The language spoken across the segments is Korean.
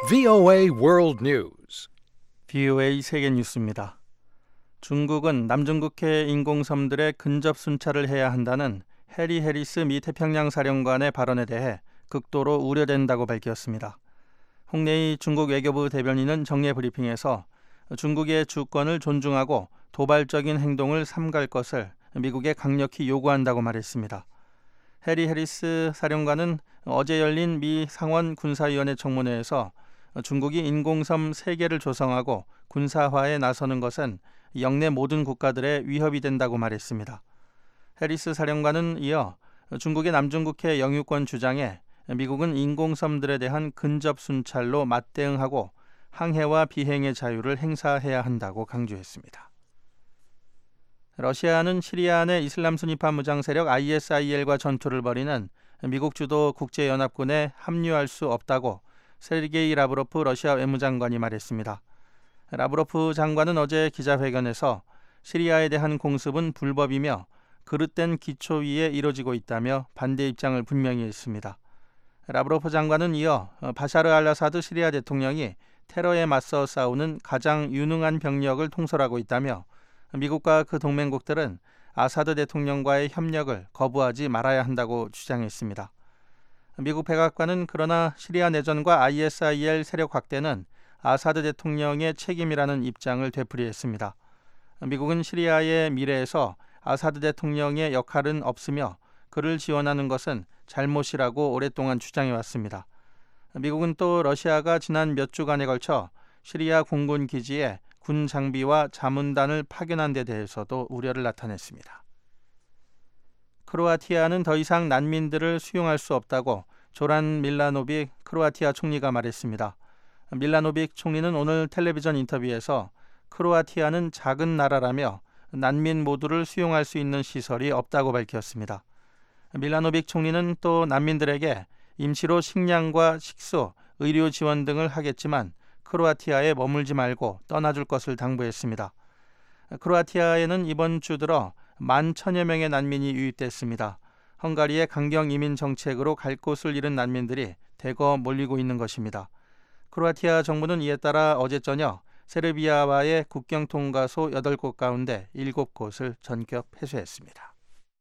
VOA World News. VOA 세계 뉴스입니다. 중국은 남중국해 인공섬들에 근접 순찰을 해야 한다는 해리 해리스 미 태평양 사령관의 발언에 대해 극도로 우려된다고 밝혔습니다. 홍레이 중국 외교부 대변인은 정례 브리핑에서 중국의 주권을 존중하고 도발적인 행동을 삼갈 것을 미국에 강력히 요구한다고 말했습니다. 해리 해리스 사령관은 어제 열린 미 상원 군사위원회 청문회에서 중국이 인공섬 3개를 조성하고 군사화에 나서는 것은 영내 모든 국가들의 위협이 된다고 말했습니다. 해리스 사령관은 이어 중국의 남중국해 영유권 주장에 미국은 인공섬들에 대한 근접 순찰로 맞대응하고 항해와 비행의 자유를 행사해야 한다고 강조했습니다. 러시아는 시리아 내 이슬람 순위파 무장 세력 ISIL과 전투를 벌이는 미국 주도 국제연합군에 합류할 수 없다고 세르게이 라브로프 러시아 외무장관이 말했습니다. 라브로프 장관은 어제 기자회견에서 시리아에 대한 공습은 불법이며 그릇된 기초 위에 이뤄지고 있다며 반대 입장을 분명히 했습니다. 라브로프 장관은 이어 바샤르 알아사드 시리아 대통령이 테러에 맞서 싸우는 가장 유능한 병력을 통솔하고 있다며 미국과 그 동맹국들은 아사드 대통령과의 협력을 거부하지 말아야 한다고 주장했습니다. 미국 백악관은 그러나 시리아 내전과 ISIL 세력 확대는 아사드 대통령의 책임이라는 입장을 되풀이했습니다. 미국은 시리아의 미래에서 아사드 대통령의 역할은 없으며 그를 지원하는 것은 잘못이라고 오랫동안 주장해왔습니다. 미국은 또 러시아가 지난 몇 주간에 걸쳐 시리아 공군 기지에 군 장비와 자문단을 파견한 데 대해서도 우려를 나타냈습니다. 크로아티아는 더 이상 난민들을 수용할 수 없다고 조란 밀라노빅 크로아티아 총리가 말했습니다. 밀라노빅 총리는 오늘 텔레비전 인터뷰에서 크로아티아는 작은 나라라며 난민 모두를 수용할 수 있는 시설이 없다고 밝혔습니다. 밀라노빅 총리는 또 난민들에게 임시로 식량과 식수, 의료 지원 등을 하겠지만 크로아티아에 머물지 말고 떠나줄 것을 당부했습니다. 크로아티아에는 이번 주 들어 11,000여 명의 난민이 유입됐습니다. 헝가리의 강경 이민 정책으로 갈 곳을 잃은 난민들이 대거 몰리고 있는 것입니다. 크로아티아 정부는 이에 따라 어제 저녁 세르비아와의 국경 통과소 8곳 가운데 7곳을 전격 폐쇄했습니다.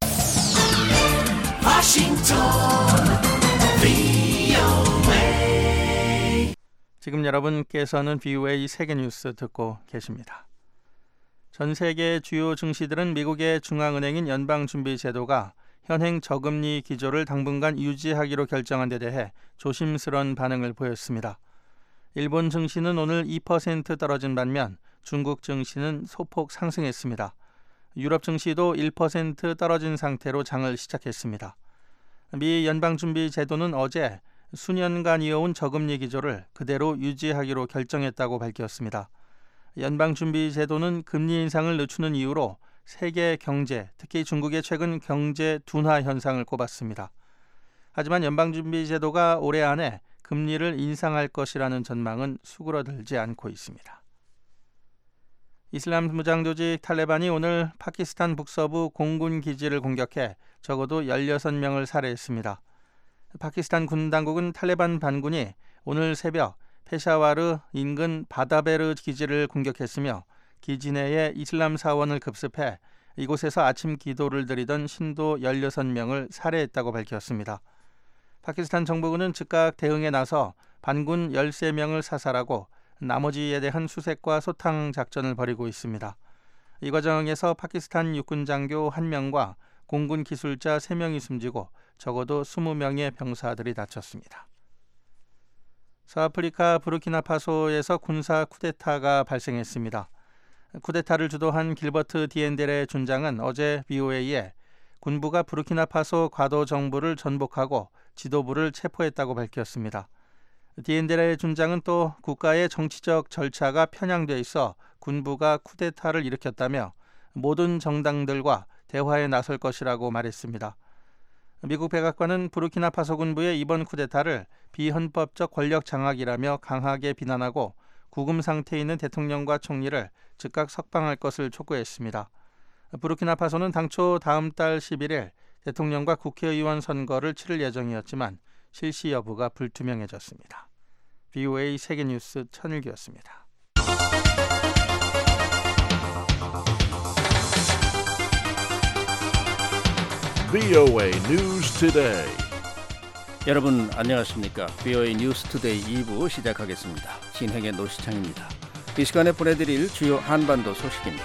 지금 여러분께서는 VOA 세계뉴스 듣고 계십니다. 전 세계 주요 증시들은 미국의 중앙은행인 연방준비제도가 현행 저금리 기조를 당분간 유지하기로 결정한 데 대해 조심스러운 반응을 보였습니다. 일본 증시는 오늘 2% 떨어진 반면 중국 증시는 소폭 상승했습니다. 유럽 증시도 1% 떨어진 상태로 장을 시작했습니다. 미 연방준비제도는 어제 수년간 이어온 저금리 기조를 그대로 유지하기로 결정했다고 밝혔습니다. 연방준비제도는 금리 인상을 늦추는 이유로 세계 경제, 특히 중국의 최근 경제 둔화 현상을 꼽았습니다. 하지만 연방준비제도가 올해 안에 금리를 인상할 것이라는 전망은 수그러들지 않고 있습니다. 이슬람 무장조직 탈레반이 오늘 파키스탄 북서부 공군 기지를 공격해 적어도 16명을 살해했습니다. 파키스탄 군 당국은 탈레반 반군이 오늘 새벽 페샤와르 인근 바다베르 기지를 공격했으며 기지 내에 이슬람 사원을 급습해 이곳에서 아침 기도를 드리던 신도 16명을 살해했다고 밝혔습니다. 파키스탄 정부군은 즉각 대응에 나서 반군 13명을 사살하고 나머지에 대한 수색과 소탕 작전을 벌이고 있습니다. 이 과정에서 파키스탄 육군 장교 1명과 공군 기술자 3명이 숨지고 적어도 20명의 병사들이 다쳤습니다. 서아프리카 부르키나파소에서 군사 쿠데타가 발생했습니다. 쿠데타를 주도한 길버트 디엔데레 준장은 어제 VOA에 군부가 부르키나파소 과도 정부를 전복하고 지도부를 체포했다고 밝혔습니다. 디엔데레 준장은 또 국가의 정치적 절차가 편향돼 있어 군부가 쿠데타를 일으켰다며 모든 정당들과 대화에 나설 것이라고 말했습니다. 미국 백악관은 부르키나파소 군부의 이번 쿠데타를 비헌법적 권력 장악이라며 강하게 비난하고 구금 상태에 있는 대통령과 총리를 즉각 석방할 것을 촉구했습니다. 부르키나파소는 당초 다음 달 11일 대통령과 국회의원 선거를 치를 예정이었지만 실시 여부가 불투명해졌습니다. VOA 세계뉴스 천일규였습니다. VOA News Today. 여러분 안녕하십니까? VOA 뉴스 투데이 2부 시작하겠습니다. 진행의 노시창입니다. 이 시간에 보내드릴 주요 한반도 소식입니다.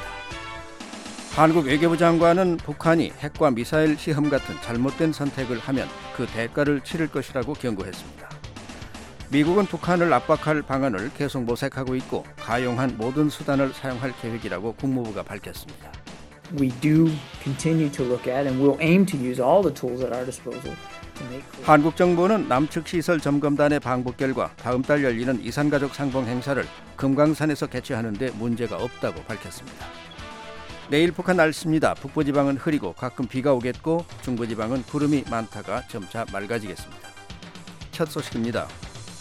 한국 외교부 장관은 북한이 핵과 미사일 시험 같은 잘못된 선택을 하면 그 대가를 치를 것이라고 경고했습니다. 미국은 북한을 압박할 방안을 계속 모색하고 있고 가용한 모든 수단을 사용할 계획이라고 국무부가 밝혔습니다. We do continue to look at and we'll aim to use all the tools at our disposal to make clear. 한국 정부는 남측 시설 점검단의 방북 결과 다음 달 열리는 이산가족 상봉 행사를 금강산에서 개최하는 데 문제가 없다고 밝혔습니다. 내일 북한 날씨입니다. 북부지방은 흐리고 가끔 비가 오겠고 중부지방은 구름이 많다가 점차 맑아지겠습니다. 첫 소식입니다.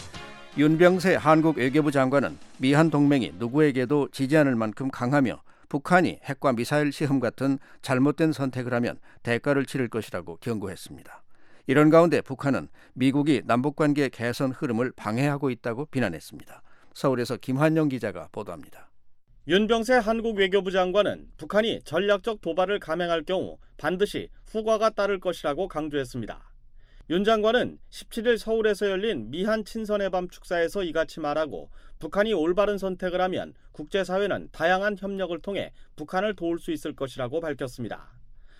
윤병세 한국 외교부 장관은 미한 동맹이 누구에게도 지지 않을 만큼 강하며 북한이 핵과 미사일 시험 같은 잘못된 선택을 하면 대가를 치를 것이라고 경고했습니다. 이런 가운데 북한은 미국이 남북관계 개선 흐름을 방해하고 있다고 비난했습니다. 서울에서 김환영 기자가 보도합니다. 윤병세 한국 외교부 장관은 북한이 전략적 도발을 감행할 경우 반드시 후과가 따를 것이라고 강조했습니다. 윤 장관은 17일 서울에서 열린 미한 친선의 밤 축사에서 이같이 말하고 북한이 올바른 선택을 하면 국제사회는 다양한 협력을 통해 북한을 도울 수 있을 것이라고 밝혔습니다.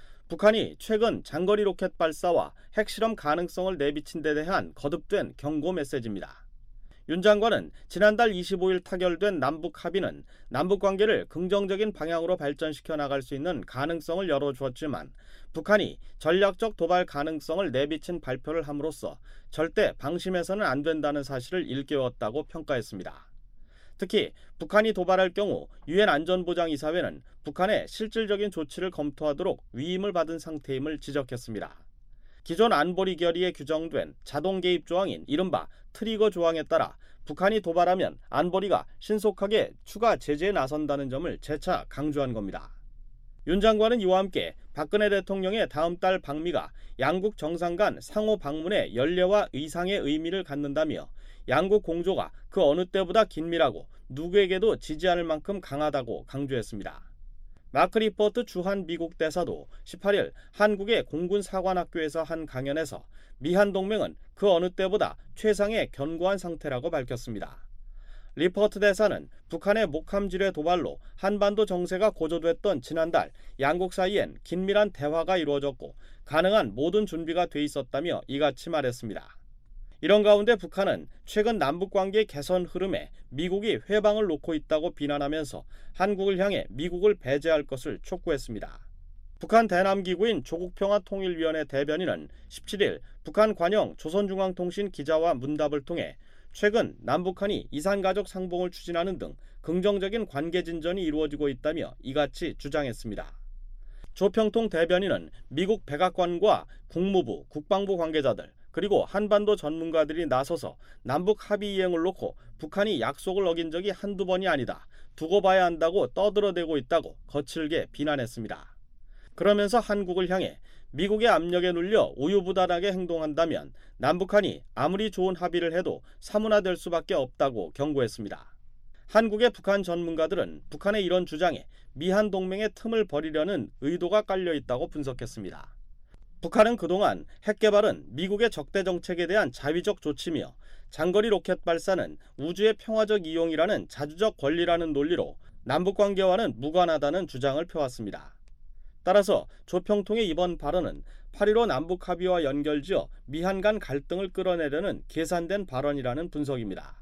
북한이 최근 장거리 로켓 발사와 핵실험 가능성을 내비친 데 대한 거듭된 경고 메시지입니다. 윤 장관은 지난달 25일 타결된 남북 합의는 남북 관계를 긍정적인 방향으로 발전시켜 나갈 수 있는 가능성을 열어주었지만 북한이 전략적 도발 가능성을 내비친 발표를 함으로써 절대 방심해서는 안 된다는 사실을 일깨웠다고 평가했습니다. 특히 북한이 도발할 경우 유엔 안전보장이사회는 북한의 실질적인 조치를 검토하도록 위임을 받은 상태임을 지적했습니다. 기존 안보리 결의에 규정된 자동 개입 조항인 이른바 트리거 조항에 따라 북한이 도발하면 안보리가 신속하게 추가 제재에 나선다는 점을 재차 강조한 겁니다. 윤 장관은 이와 함께 박근혜 대통령의 다음 달 방미가 양국 정상 간 상호 방문의 연례와 의상의 의미를 갖는다며 양국 공조가 그 어느 때보다 긴밀하고 누구에게도 지지 않을 만큼 강하다고 강조했습니다. 마크 리포트 주한 미국 대사도 18일 한국의 공군사관학교에서 한 강연에서 미한 동맹은 그 어느 때보다 최상의 견고한 상태라고 밝혔습니다. 리포트 대사는 북한의 목함지뢰 도발로 한반도 정세가 고조됐던 지난달 양국 사이엔 긴밀한 대화가 이루어졌고 가능한 모든 준비가 돼 있었다며 이같이 말했습니다. 이런 가운데 북한은 최근 남북관계 개선 흐름에 미국이 회방을 놓고 있다고 비난하면서 한국을 향해 미국을 배제할 것을 촉구했습니다. 북한 대남기구인 조국평화통일위원회 대변인은 17일 북한 관영 조선중앙통신 기자와 문답을 통해 최근 남북한이 이산가족 상봉을 추진하는 등 긍정적인 관계 진전이 이루어지고 있다며 이같이 주장했습니다. 조평통 대변인은 미국 백악관과 국무부, 국방부 관계자들 그리고 한반도 전문가들이 나서서 남북 합의 이행을 놓고 북한이 약속을 어긴 적이 한두 번이 아니다. 두고 봐야 한다고 떠들어대고 있다고 거칠게 비난했습니다. 그러면서 한국을 향해 미국의 압력에 눌려 우유부단하게 행동한다면 남북한이 아무리 좋은 합의를 해도 사문화될 수밖에 없다고 경고했습니다. 한국의 북한 전문가들은 북한의 이런 주장에 미한 동맹의 틈을 버리려는 의도가 깔려 있다고 분석했습니다. 북한은 그동안 핵 개발은 미국의 적대 정책에 대한 자위적 조치며 장거리 로켓 발사는 우주의 평화적 이용이라는 자주적 권리라는 논리로 남북관계와는 무관하다는 주장을 펴왔습니다. 따라서 조평통의 이번 발언은 8.15 남북 합의와 연결지어 미한 간 갈등을 끌어내려는 계산된 발언이라는 분석입니다.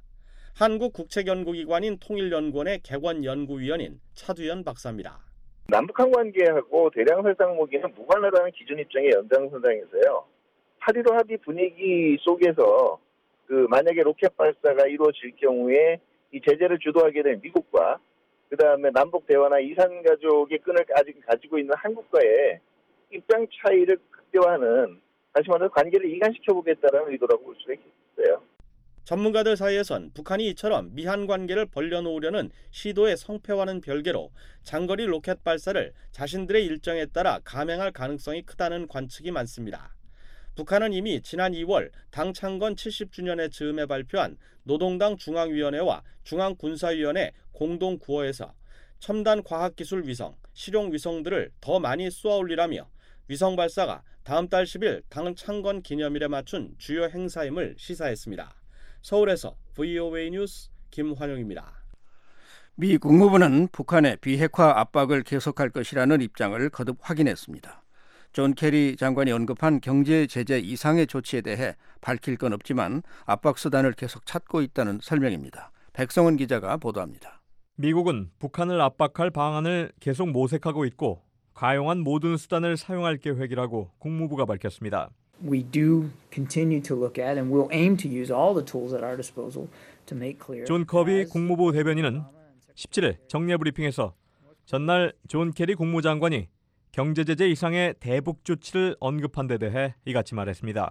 한국국책연구기관인 통일연구원의 객원연구위원인 차두현 박사입니다. 남북한 관계하고 대량 살상 무기는 무관하다는 기존 입장의 연장선상에서요. 8.15 합의 분위기 속에서 만약에 로켓 발사가 이루어질 경우에 이 제재를 주도하게 된 미국과 그다음에 남북 대화나 이산가족의 끈을 아직 가지고 있는 한국과의 입장 차이를 극대화하는 다시 말해서 관계를 이간시켜보겠다는 의도라고 볼 수가 있어요. 전문가들 사이에선 북한이 이처럼 미한 관계를 벌려놓으려는 시도의 성패와는 별개로 장거리 로켓 발사를 자신들의 일정에 따라 감행할 가능성이 크다는 관측이 많습니다. 북한은 이미 지난 2월 당 창건 70주년의 즈음에 발표한 노동당 중앙위원회와 중앙군사위원회 공동구호에서 첨단 과학기술 위성, 실용 위성들을 더 많이 쏘아올리라며 위성 발사가 다음 달 10일 당 창건 기념일에 맞춘 주요 행사임을 시사했습니다. 서울에서 VOA 뉴스 김환용입니다. 미 국무부는 북한의 비핵화 압박을 계속할 것이라는 입장을 거듭 확인했습니다. 존 케리 장관이 언급한 경제 제재 이상의 조치에 대해 밝힐 건 없지만 압박 수단을 계속 찾고 있다는 설명입니다. 백성원 기자가 보도합니다. 미국은 북한을 압박할 방안을 계속 모색하고 있고 가용한 모든 수단을 사용할 계획이라고 국무부가 밝혔습니다. We do continue to look at and we'll aim to use all the tools at our disposal to make clear. 존 커비 국무부 대변인은 17일 정례 브리핑에서 전날 존 케리 국무장관이 경제제재 이상의 대북 조치를 언급한 데 대해 이같이 말했습니다.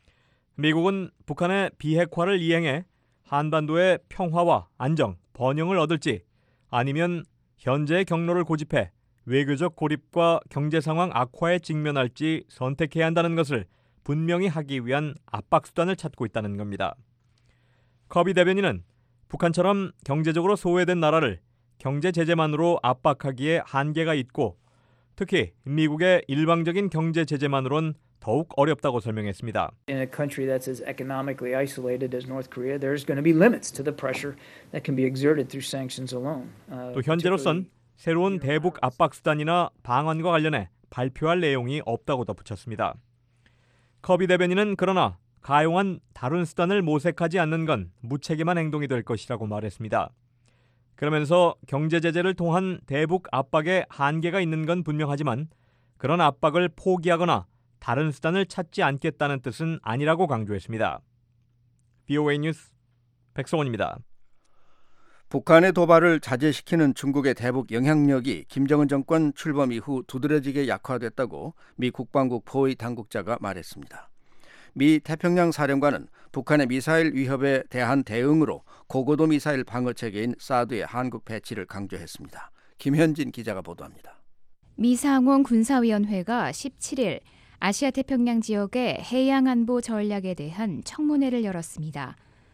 미국은 북한의 비핵화를 이행해 한반도의 평화와 안정, 번영을 얻을지 아니면 현재의 경로를 고집해 외교적 고립과 경제 상황 악화에 직면할지 선택해야 한다는 것을 분명히 하기 위한 압박 수단을 찾고 있다는 겁니다. 커비 대변인은 북한처럼 경제적으로 소외된 나라를 경제 제재만으로 압박하기에 한계가 있고 특히 미국의 일방적인 경제 제재만으로는 더욱 어렵다고 설명했습니다. In a country that's as economically isolated as North Korea, there's going to be limits to the pressure that can be exerted through sanctions alone. 또 현재로선 새로운 대북 압박 수단이나 방안과 관련해 발표할 내용이 없다고 덧붙였습니다. 커비 대변인은 그러나 가용한 다른 수단을 모색하지 않는 건 무책임한 행동이 될 것이라고 말했습니다. 그러면서 경제 제재를 통한 대북 압박에 한계가 있는 건 분명하지만 그런 압박을 포기하거나 다른 수단을 찾지 않겠다는 뜻은 아니라고 강조했습니다. VOA 뉴스 백성원입니다. 북한의 도발을 자제시키는 중국의 대북 영향력이 김정은 정권 출범 이후 두드러지게 약화됐다고 미 국방국 포의 당국자가 말했습니다. 미 태평양 사령관은 북한의 미사일 위협에 대한 대응으로 고고도 미사일 방어 체계인 사드의 한국 배치를 강조했습니다. 김현진 기자가 보도합니다. 미 상원 군사위원회가 17일 아시아 태평양 지역의 해양 안보 전략에 대한 청문회를 열었습니다.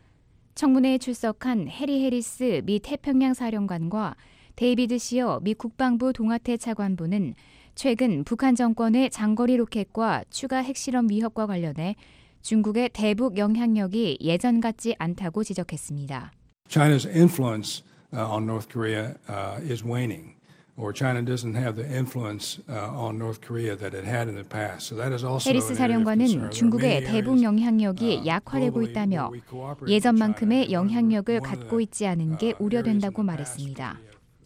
청문회에 출석한 해리 해리스 미 태평양 사령관과 데이비드 시어 미 국방부 동아태 차관보는 최근 북한 정권의 장거리 로켓과 추가 핵실험 위협과 관련해 중국의 대북 영향력이 예전 같지 않다고 지적했습니다. China's influence on North Korea is waning, or China doesn't have the influence on North Korea that it had in the past. So that is also 해리스 사령관은 중국의 대북 영향력이 약화되고 있다며 예전만큼의 영향력을 갖고 있지 않은 게 우려된다고 말했습니다.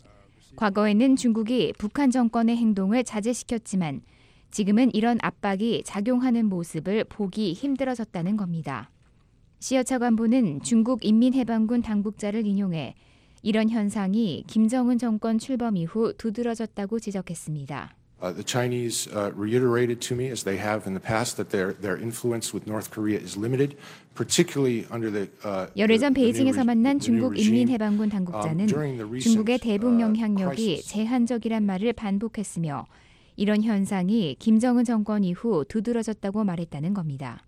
과거에는 중국이 북한 정권의 행동을 자제시켰지만 지금은 이런 압박이 작용하는 모습을 보기 힘들어졌다는 겁니다. 시어 차관보는 중국 인민해방군 당국자를 인용해 이런 현상이 김정은 정권 출범 이후 두드러졌다고 지적했습니다. The Chinese reiterated to me, as they have in the past, that their influence with North Korea is limited, particularly under the. 열흘 전 베이징에서 만난 중국 인민해방군 당국자는 중국의 대북 영향력이 제한적이란 말을 반복했으며 이런 현상이 김정은 정권 이후 두드러졌다고 말했다는 겁니다.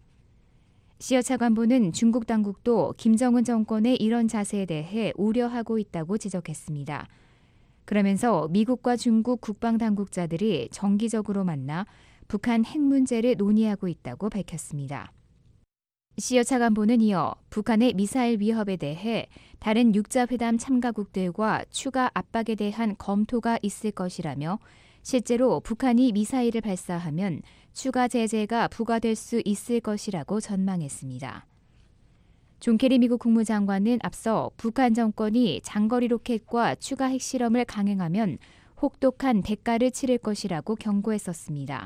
시어 차관보는 중국 당국도 김정은 정권의 이런 자세에 대해 우려하고 있다고 지적했습니다. 그러면서 미국과 중국 국방당국자들이 정기적으로 만나 북한 핵 문제를 논의하고 있다고 밝혔습니다. 시어 차관보는 이어 북한의 미사일 위협에 대해 다른 육자회담 참가국들과 추가 압박에 대한 검토가 있을 것이라며 실제로 북한이 미사일을 발사하면 추가 제재가 부과될 수 있을 것이라고 전망했습니다. 존 케리 미국 국무장관은 앞서 북한 정권이 장거리 로켓과 추가 핵실험을 강행하면 혹독한 대가를 치를 것이라고 경고했었습니다.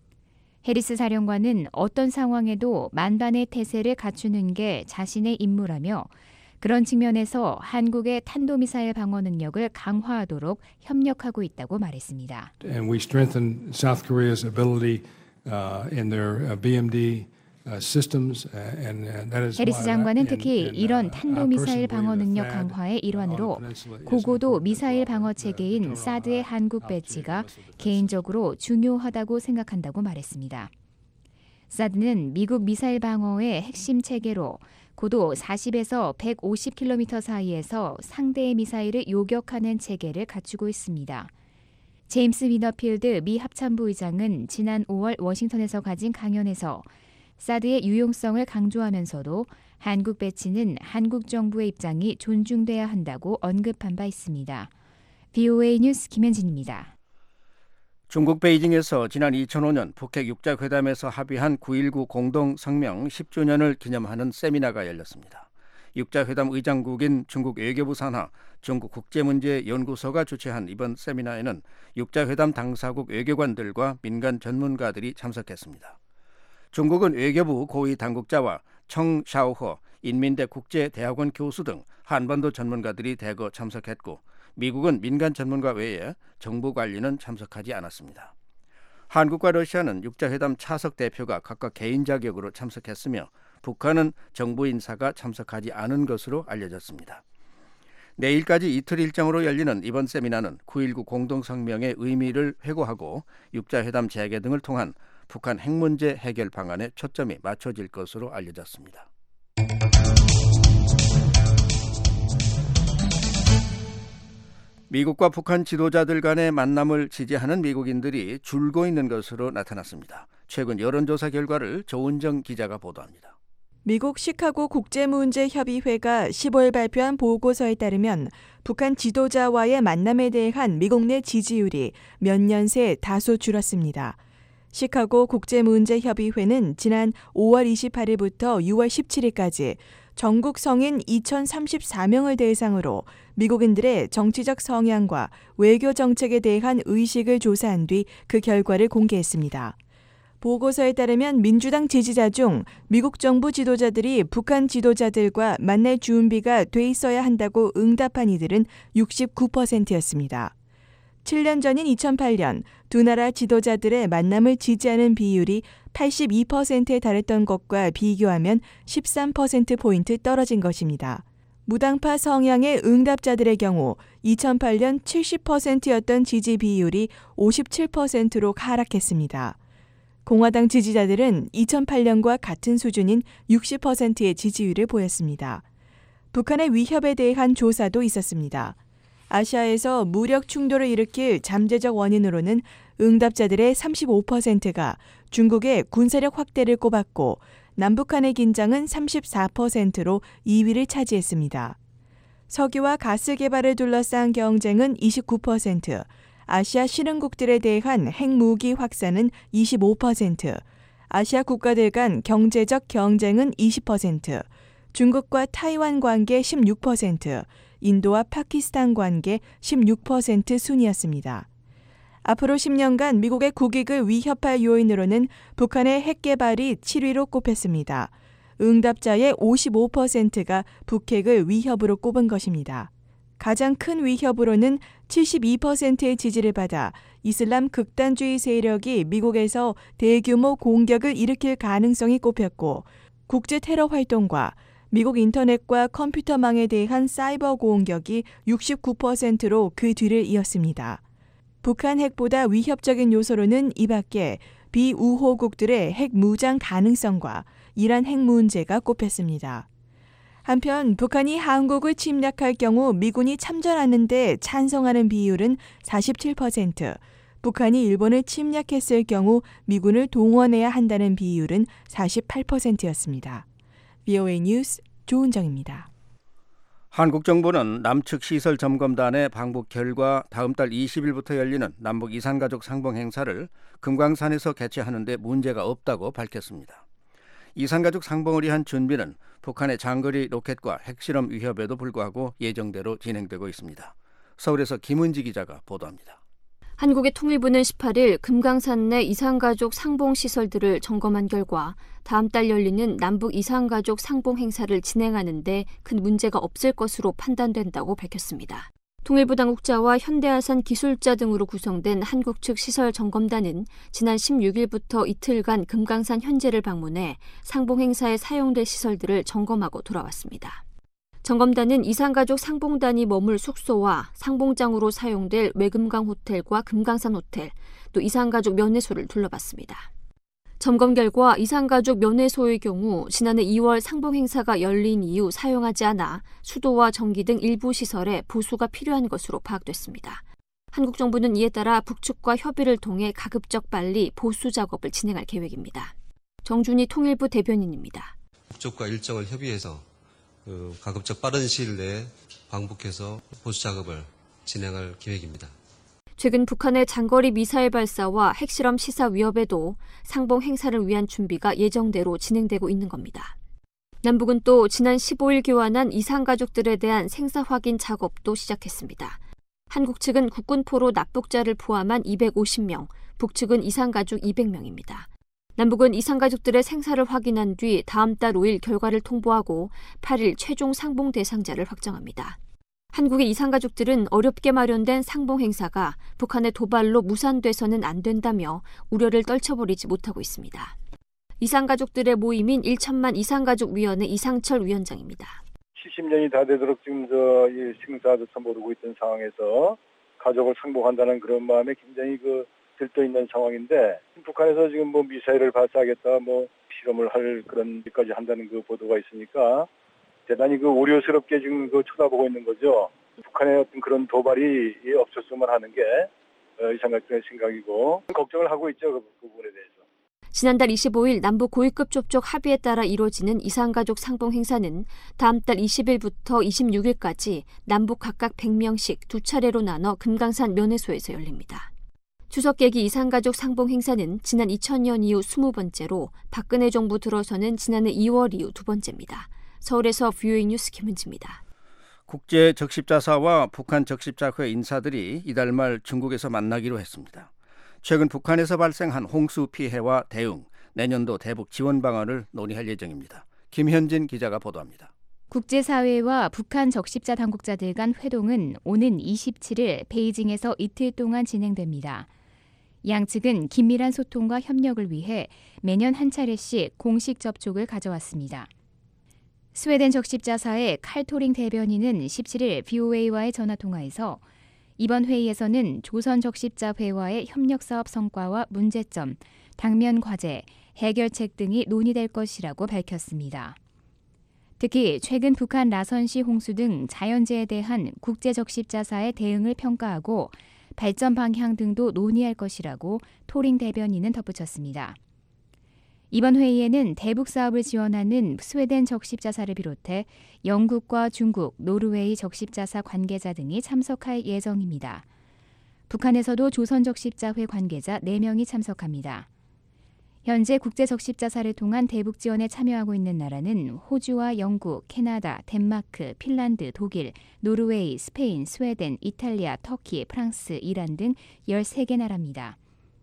해리스 사령관은 어떤 상황에도 만반의 태세를 갖추는 게 자신의 임무라며 그런 측면에서 한국의 탄도미사일 방어 능력을 강화하도록 협력하고 있다고 말했습니다. And we strengthen South Korea's ability in their BMD systems, and that is. 해리스 장관은 특히 이런 탄도미사일 방어 능력 강화의 일환으로 고고도 미사일 방어 체계인 사드의 한국 배치가 개인적으로 중요하다고 생각한다고 말했습니다. 사드는 미국 미사일 방어의 핵심 체계로 고도 40에서 150km 사이에서 상대의 미사일을 요격하는 체계를 갖추고 있습니다. 제임스 위너필드 미 합참부 의장은 지난 5월 워싱턴에서 가진 강연에서 사드의 유용성을 강조하면서도 한국 배치는 한국 정부의 입장이 존중돼야 한다고 언급한 바 있습니다. VOA 뉴스 김현진입니다. 중국 베이징에서 지난 2005년 북핵 육자회담에서 합의한 9.19 공동성명 10주년을 기념하는 세미나가 열렸습니다. 육자회담 의장국인 중국 외교부 산하 중국국제문제연구소가 주최한 이번 세미나에는 육자회담 당사국 외교관들과 민간 전문가들이 참석했습니다. 중국은 외교부 고위 당국자와 청샤오허 인민대 국제대학원 교수 등 한반도 전문가들이 대거 참석했고, 미국은 민간 전문가 외에 정부 관리는 참석하지 않았습니다. 한국과 러시아는 육자회담 차석 대표가 각각 개인 자격으로 참석했으며 북한은 정부 인사가 참석하지 않은 것으로 알려졌습니다. 내일까지 이틀 일정으로 열리는 이번 세미나는 9.19 공동성명의 의미를 회고하고 육자회담 재개 등을 통한 북한 핵 문제 해결 방안에 초점이 맞춰질 것으로 알려졌습니다. 미국과 북한 지도자들 간의 만남을 지지하는 미국인들이 줄고 있는 것으로 나타났습니다. 최근 여론조사 결과를 조은정 기자가 보도합니다. 미국 시카고 국제문제협의회가 15일 발표한 보고서에 따르면 북한 지도자와의 만남에 대한 미국 내 지지율이 몇 년 새 다소 줄었습니다. 시카고 국제문제협의회는 지난 5월 28일부터 6월 17일까지 전국 성인 2,034명을 대상으로 미국인들의 정치적 성향과 외교 정책에 대한 의식을 조사한 뒤 그 결과를 공개했습니다. 보고서에 따르면 민주당 지지자 중 미국 정부 지도자들이 북한 지도자들과 만날 준비가 돼 있어야 한다고 응답한 이들은 69%였습니다. 7년 전인 2008년 두 나라 지도자들의 만남을 지지하는 비율이 82%에 달했던 것과 비교하면 13%포인트 떨어진 것입니다. 무당파 성향의 응답자들의 경우 2008년 70%였던 지지 비율이 57%로 하락했습니다. 공화당 지지자들은 2008년과 같은 수준인 60%의 지지율을 보였습니다. 북한의 위협에 대한 조사도 있었습니다. 아시아에서 무력 충돌을 일으킬 잠재적 원인으로는 응답자들의 35%가 중국의 군사력 확대를 꼽았고, 남북한의 긴장은 34%로 2위를 차지했습니다. 석유와 가스 개발을 둘러싼 경쟁은 29%, 아시아 실흥국들에 대한 핵무기 확산은 25%, 아시아 국가들 간 경제적 경쟁은 20%, 중국과 타이완 관계 16%, 인도와 파키스탄 관계 16% 순이었습니다. 앞으로 10년간 미국의 국익을 위협할 요인으로는 북한의 핵 개발이 7위로 꼽혔습니다. 응답자의 55%가 북핵을 위협으로 꼽은 것입니다. 가장 큰 위협으로는 72%의 지지를 받아 이슬람 극단주의 세력이 미국에서 대규모 공격을 일으킬 가능성이 꼽혔고, 국제 테러 활동과 미국 인터넷과 컴퓨터망에 대한 사이버 공격이 69%로 그 뒤를 이었습니다. 북한 핵보다 위협적인 요소로는 이 밖에 비우호국들의 핵 무장 가능성과 이란 핵 문제가 꼽혔습니다. 한편 북한이 한국을 침략할 경우 미군이 참전하는 데 찬성하는 비율은 47%, 북한이 일본을 침략했을 경우 미군을 동원해야 한다는 비율은 48%였습니다. VOA 뉴스 조은정입니다. 한국 정부는 남측 시설 점검단의 방북 결과 다음 달 20일부터 열리는 남북 이산가족 상봉 행사를 금강산에서 개최하는 데 문제가 없다고 밝혔습니다. 이산가족 상봉을 위한 준비는 북한의 장거리 로켓과 핵실험 위협에도 불구하고 예정대로 진행되고 있습니다. 서울에서 김은지 기자가 보도합니다. 한국의 통일부는 18일 금강산 내 이산가족 상봉시설들을 점검한 결과 다음 달 열리는 남북 이산가족 상봉 행사를 진행하는 데 큰 문제가 없을 것으로 판단된다고 밝혔습니다. 통일부 당국자와 현대아산 기술자 등으로 구성된 한국 측 시설 점검단은 지난 16일부터 이틀간 금강산 현재를 방문해 상봉 행사에 사용될 시설들을 점검하고 돌아왔습니다. 점검단은 이산가족 상봉단이 머물 숙소와 상봉장으로 사용될 외금강 호텔과 금강산 호텔, 또 이산가족 면회소를 둘러봤습니다. 점검 결과 이산가족 면회소의 경우 지난해 2월 상봉 행사가 열린 이후 사용하지 않아 수도와 전기 등 일부 시설에 보수가 필요한 것으로 파악됐습니다. 한국 정부는 이에 따라 북측과 협의를 통해 가급적 빨리 보수 작업을 진행할 계획입니다. 정준희 통일부 대변인입니다. 북측과 일정을 협의해서 가급적 빠른 시일 내에 방북해서 보수 작업을 진행할 계획입니다. 최근 북한의 장거리 미사일 발사와 핵실험 시사 위협에도 상봉 행사를 위한 준비가 예정대로 진행되고 있는 겁니다. 남북은 또 지난 15일 교환한 이산가족들에 대한 생사 확인 작업도 시작했습니다. 한국 측은 국군포로 납북자를 포함한 250명, 북측은 이산가족 200명입니다. 남북은 이산가족들의 생사를 확인한 뒤 다음 달 5일 결과를 통보하고 8일 최종 상봉 대상자를 확정합니다. 한국의 이산가족들은 어렵게 마련된 상봉 행사가 북한의 도발로 무산돼서는 안 된다며 우려를 떨쳐버리지 못하고 있습니다. 이산가족들의 모임인 1천만 이산가족위원회 이상철 위원장입니다. 70년이 다 되도록 지금 이 생사조차 모르고 있던 상황에서 가족을 상봉한다는 그런 마음에 굉장히 들떠 있는 상황인데, 북한에서 지금 미사일을 발사하겠다, 실험을 할 그런 일까지 한다는 보도가 있으니까 대단히 우려스럽게 지금 쳐다보고 있는 거죠. 북한의 어떤 그런 도발이 없었으면 하는 게 이산가족의 생각이고 걱정을 하고 있죠. 그 부분에 대해서. 지난달 25일 남북 고위급 접촉 합의에 따라 이루어지는 이산가족 상봉 행사는 다음 달 20일부터 26일까지 남북 각각 100명씩 두 차례로 나눠 금강산 면회소에서 열립니다. 추석 계기 이산가족 상봉 행사는 지난 2000년 이후 20번째로 박근혜 정부 들어서는 지난해 2월 이후 두 번째입니다. 서울에서 VOA 뉴스 김은지입니다. 국제 적십자사와 북한 적십자회 인사들이 이달 말 중국에서 만나기로 했습니다. 최근 북한에서 발생한 홍수 피해와 대응, 내년도 대북 지원 방안을 논의할 예정입니다. 김현진 기자가 보도합니다. 국제사회와 북한 적십자 당국자들 간 회동은 오는 27일 베이징에서 이틀 동안 진행됩니다. 양측은 긴밀한 소통과 협력을 위해 매년 한 차례씩 공식 접촉을 가져왔습니다. 스웨덴 적십자사의 칼토링 대변인은 17일 VOA와의 전화통화에서 이번 회의에서는 조선 적십자회와의 협력사업 성과와 문제점, 당면 과제, 해결책 등이 논의될 것이라고 밝혔습니다. 특히 최근 북한 라선시 홍수 등 자연재해에 대한 국제적십자사의 대응을 평가하고 발전 방향 등도 논의할 것이라고 토링 대변인은 덧붙였습니다. 이번 회의에는 대북 사업을 지원하는 스웨덴 적십자사를 비롯해 영국과 중국, 노르웨이 적십자사 관계자 등이 참석할 예정입니다. 북한에서도 조선 적십자회 관계자 4명이 참석합니다. 현재 국제 적십자사를 통한 대북 지원에 참여하고 있는 나라는 호주와 영국, 캐나다, 덴마크, 핀란드, 독일, 노르웨이, 스페인, 스웨덴, 이탈리아, 터키, 프랑스, 이란 등 13개 나라입니다.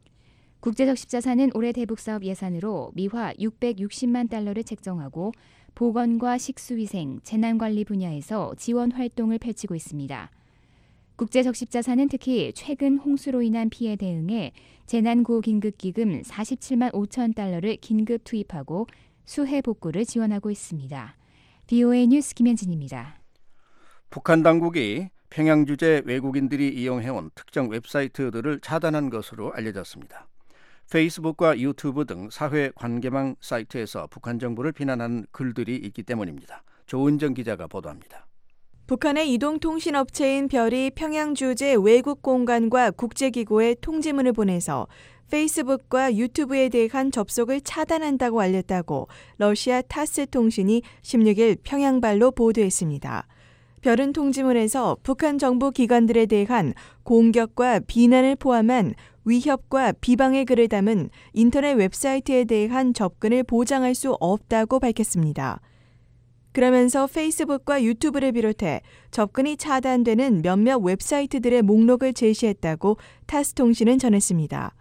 국제적십자사는 올해 대북사업 예산으로 미화 660만 달러를 책정하고 보건과 식수위생, 재난관리 분야에서 지원 활동을 펼치고 있습니다. 국제적십자사는 특히 최근 홍수로 인한 피해 대응에 재난구호긴급기금 47만 5천 달러를 긴급 투입하고 수해 복구를 지원하고 있습니다. VOA 뉴스 김현진입니다. 북한 당국이 평양 주재 외국인들이 이용해온 특정 웹사이트들을 차단한 것으로 알려졌습니다. 페이스북과 유튜브 등 사회 관계망 사이트에서 북한 정부를 비난하는 글들이 있기 때문입니다. 조은정 기자가 보도합니다. 북한의 이동통신업체인 별이 평양 주재 외국공간과 국제기구에 통지문을 보내서 페이스북과 유튜브에 대한 접속을 차단한다고 알렸다고 러시아 타스 통신이 16일 평양발로 보도했습니다. 별은 통지문에서 북한 정부 기관들에 대한 공격과 비난을 포함한 위협과 비방의 글을 담은 인터넷 웹사이트에 대한 접근을 보장할 수 없다고 밝혔습니다. 그러면서 페이스북과 유튜브를 비롯해 접근이 차단되는 몇몇 웹사이트들의 목록을 제시했다고 타스통신은 전했습니다.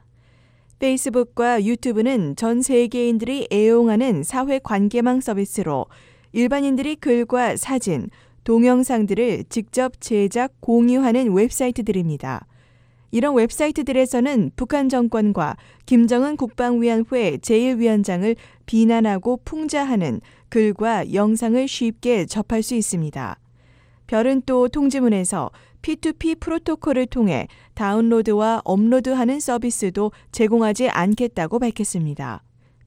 페이스북과 유튜브는 전 세계인들이 애용하는 사회 관계망 서비스로 일반인들이 글과 사진, 동영상들을 직접 제작, 공유하는 웹사이트들입니다. 이런 웹사이트들에서는 북한 정권과 김정은 국방위원회 제1위원장을 비난하고 풍자하는 글과 영상을 쉽게 접할 수 있습니다. 별은 또 통지문에서 P2P 프로토콜을 통해 다운로드와 업로드하는 서비스도 제공하지 않겠다고 밝혔습니다.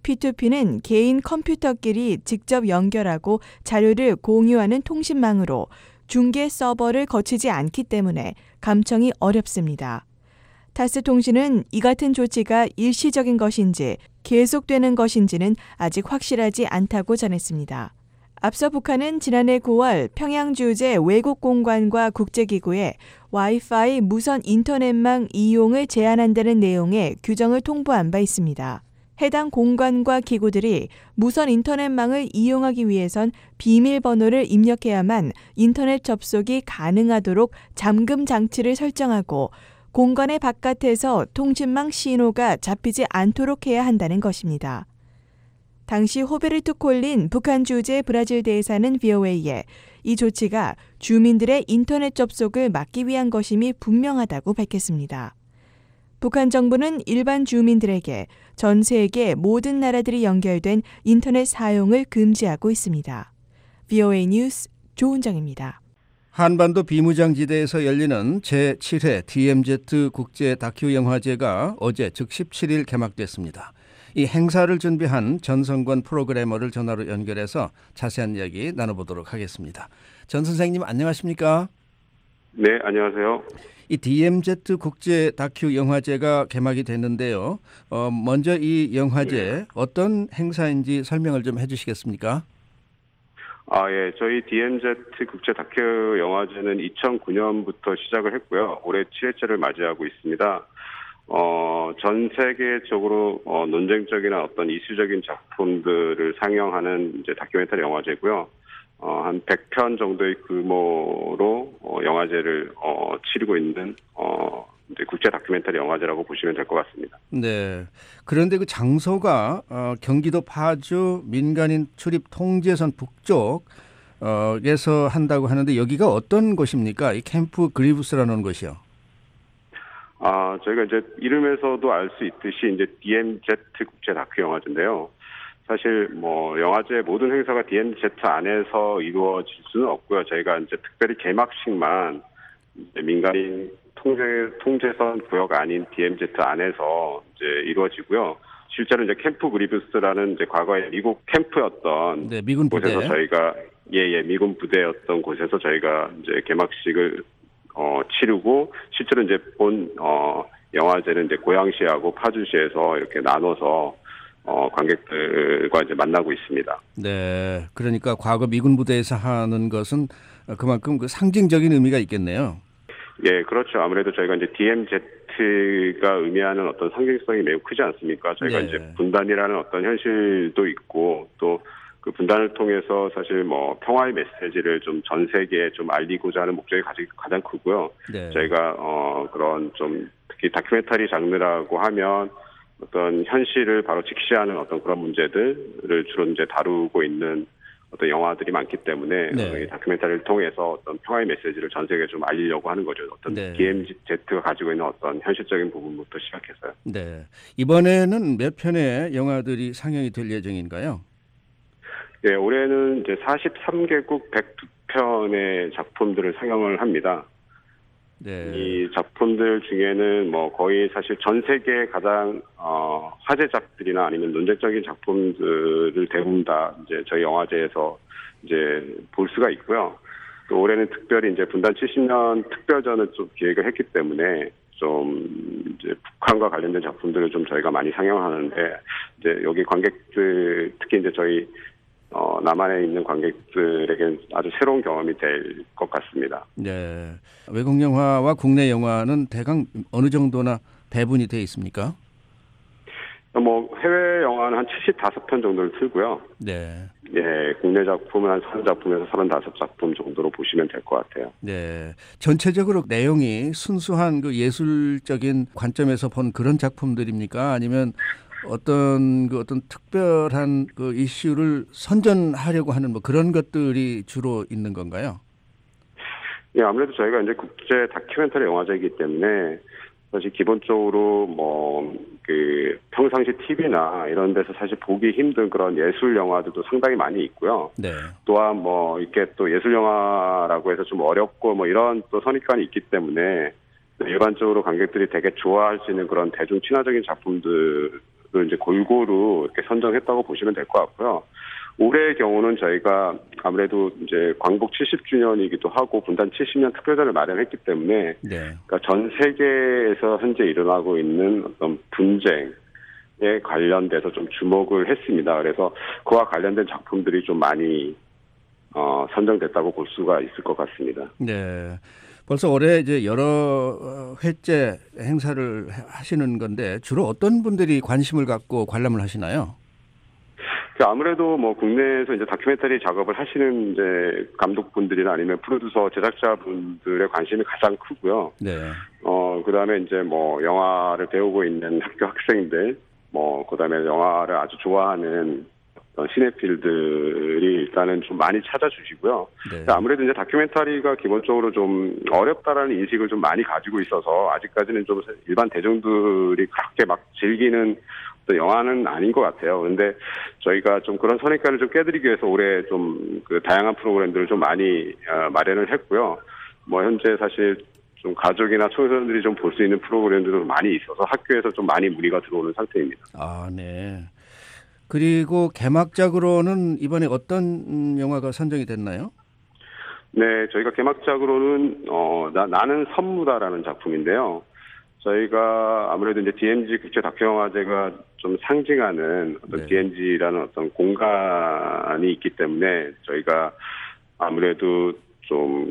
P2P는 개인 컴퓨터끼리 직접 연결하고 자료를 공유하는 통신망으로 중계 서버를 거치지 않기 때문에 감청이 어렵습니다. 타스통신은 이 같은 조치가 일시적인 것인지 계속되는 것인지는 아직 확실하지 않다고 전했습니다. 앞서 북한은 지난해 9월 평양 주재 외국 공관과 국제기구에 와이파이 무선 인터넷망 이용을 제한한다는 내용의 규정을 통보한 바 있습니다. 해당 공관과 기구들이 무선 인터넷망을 이용하기 위해선 비밀번호를 입력해야만 인터넷 접속이 가능하도록 잠금 장치를 설정하고 공간의 바깥에서 통신망 신호가 잡히지 않도록 해야 한다는 것입니다. 당시 호베르투 콜린 북한 주재 브라질 대사는 VOA에 이 조치가 주민들의 인터넷 접속을 막기 위한 것임이 분명하다고 밝혔습니다. 북한 정부는 일반 주민들에게 전 세계 모든 나라들이 연결된 인터넷 사용을 금지하고 있습니다. VOA 뉴스 조은정입니다. 한반도 비무장지대에서 열리는 제7회 DMZ 국제 다큐 영화제가 어제 즉 17일 개막됐습니다. 이 행사를 준비한 전성권 프로그래머를 전화로 연결해서 자세한 이야기 나눠보도록 하겠습니다. 전 선생님 안녕하십니까? 네, 안녕하세요. 이 DMZ 국제 다큐 영화제가 개막이 됐는데요. 먼저 이 영화제 어떤 행사인지 설명을 좀 해주시겠습니까? 예, 저희 DMZ 국제 다큐 영화제는 2009년부터 시작을 했고요. 올해 7회째를 맞이하고 있습니다. 전 세계적으로 논쟁적이나 어떤 이슈적인 작품들을 상영하는 이제 다큐멘터리 영화제고요. 한 100편 정도의 규모로 영화제를 치르고 있는 이제 국제 다큐멘터리 영화제라고 보시면 될 것 같습니다. 네. 그런데 그 장소가 경기도 파주 민간인 출입 통제선 북쪽에서 한다고 하는데 여기가 어떤 곳입니까? 이 캠프 그리브스라는 곳이요. 저희가 이제 이름에서도 알 수 있듯이 이제 DMZ 국제 다큐 영화제인데요. 사실 뭐 영화제 모든 행사가 DMZ 안에서 이루어질 수는 없고요. 저희가 이제 특별히 개막식만 이제 민간인 통제선 구역 아닌 DMZ 안에서 이제 이루어지고요. 실제로 이제 캠프 그리브스라는 이제 과거에 미국 캠프였던 미군 부대. 곳에서 저희가 미군 부대였던 곳에서 저희가 이제 개막식을 치르고 실제로 이제 본 영화제는 이제 고양시하고 파주시에서 이렇게 나눠서 관객들과 이제 만나고 있습니다. 네, 그러니까 과거 미군 부대에서 하는 것은 그만큼 그 상징적인 의미가 있겠네요. 예, 그렇죠. 아무래도 저희가 이제 DMZ가 의미하는 어떤 상징성이 매우 크지 않습니까? 저희가 이제 분단이라는 어떤 현실도 있고 또 그 분단을 통해서 사실 뭐 평화의 메시지를 좀 전 세계에 좀 알리고자 하는 목적이 가장 크고요. 네. 저희가 그런 좀 특히 다큐멘터리 장르라고 하면 어떤 현실을 바로 직시하는 어떤 그런 문제들을 주로 이제 다루고 있는 어떤 영화들이 많기 때문에 이 다큐멘터리를 통해서 어떤 평화의 메시지를 전 세계에 좀 알리려고 하는 거죠. 어떤 DMZ가 가지고 있는 어떤 현실적인 부분부터 시작해서요. 네. 이번에는 몇 편의 영화들이 상영이 될 예정인가요? 네, 올해는 이제 43개국 102편의 작품들을 상영을 합니다. 네. 이 작품들 중에는 뭐 거의 사실 전 세계 가장 화제작들이나 아니면 논쟁적인 작품들을 대부분 다 이제 저희 영화제에서 이제 볼 수가 있고요. 또 올해는 특별히 이제 분단 70년 특별전을 좀 기획을 했기 때문에 좀 이제 북한과 관련된 작품들을 좀 저희가 많이 상영하는데 이제 여기 관객들 특히 이제 저희 남한에 있는 관객들에게는 아주 새로운 경험이 될 것 같습니다. 네, 외국 영화와 국내 영화는 대강 어느 정도나 배분이 돼 있습니까? 뭐 해외 영화는 한 75편 정도를 틀고요. 네. 예, 국내 작품은 한 30작품에서 35작품 정도로 보시면 될 것 같아요. 네, 전체적으로 내용이 순수한 그 예술적인 관점에서 본 그런 작품들입니까? 아니면 어떤 특별한 그 이슈를 선전하려고 하는 뭐 그런 것들이 주로 있는 건가요? 예, 아무래도 저희가 이제 국제 다큐멘터리 영화제이기 때문에 사실 기본적으로 뭐 그 평상시 TV나 이런 데서 사실 보기 힘든 그런 예술 영화들도 상당히 많이 있고요. 네. 또한 뭐 이렇게 또 예술 영화라고 해서 좀 어렵고 뭐 이런 또 선입관이 있기 때문에 일반적으로 관객들이 되게 좋아할 수 있는 그런 대중 친화적인 작품들을 이제 골고루 이렇게 선정했다고 보시면 될 것 같고요. 올해의 경우는 저희가 아무래도 이제 광복 70주년이기도 하고 분단 70년 특별전을 마련했기 때문에 그러니까 전 세계에서 현재 일어나고 있는 어떤 분쟁에 관련돼서 좀 주목을 했습니다. 그래서 그와 관련된 작품들이 좀 많이 선정됐다고 볼 수가 있을 것 같습니다. 네. 벌써 올해 이제 여러 회째 행사를 하시는 건데 주로 어떤 분들이 관심을 갖고 관람을 하시나요? 아무래도 뭐 국내에서 이제 다큐멘터리 작업을 하시는 이제 감독분들이나 아니면 프로듀서 제작자분들의 관심이 가장 크고요. 네. 그다음에 이제 뭐 영화를 배우고 있는 학교 학생들, 그다음에 영화를 아주 좋아하는 시네필들이 일단은 좀 많이 찾아주시고요. 네. 아무래도 이제 다큐멘터리가 기본적으로 좀 어렵다라는 인식을 좀 많이 가지고 있어서 아직까지는 좀 일반 대중들이 그렇게 막 즐기는 영화는 아닌 것 같아요. 그런데 저희가 좀 그런 선입관을 좀 깨드리기 위해서 올해 좀 그 다양한 프로그램들을 좀 많이 마련을 했고요. 현재 사실 좀 가족이나 청소년들이 좀 볼 수 있는 프로그램들도 많이 있어서 학교에서 좀 많이 문의가 들어오는 상태입니다. 아, 네. 그리고 개막작으로는 이번에 어떤 영화가 선정이 됐나요? 네, 저희가 개막작으로는 나는 선무다라는 작품인데요. 저희가 아무래도 이제 DMZ 국제 다큐영화제가 좀 상징하는 어떤 DMZ라는 어떤 공간이 있기 때문에 저희가 아무래도 좀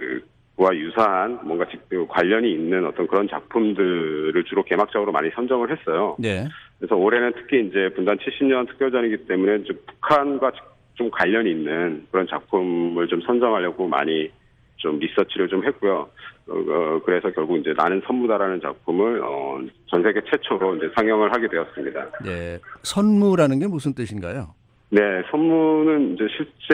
그와 유사한 뭔가 관련이 있는 어떤 그런 작품들을 주로 개막작으로 많이 선정을 했어요. 네. 그래서 올해는 특히 이제 분단 70년 특별전이기 때문에 좀 북한과 좀 관련이 있는 그런 작품을 좀 선정하려고 많이 좀 리서치를 좀 했고요. 그래서 결국 이제 나는 선무다라는 작품을 전 세계 최초로 이제 상영을 하게 되었습니다. 네. 선무라는 게 무슨 뜻인가요? 네, 선무는 이제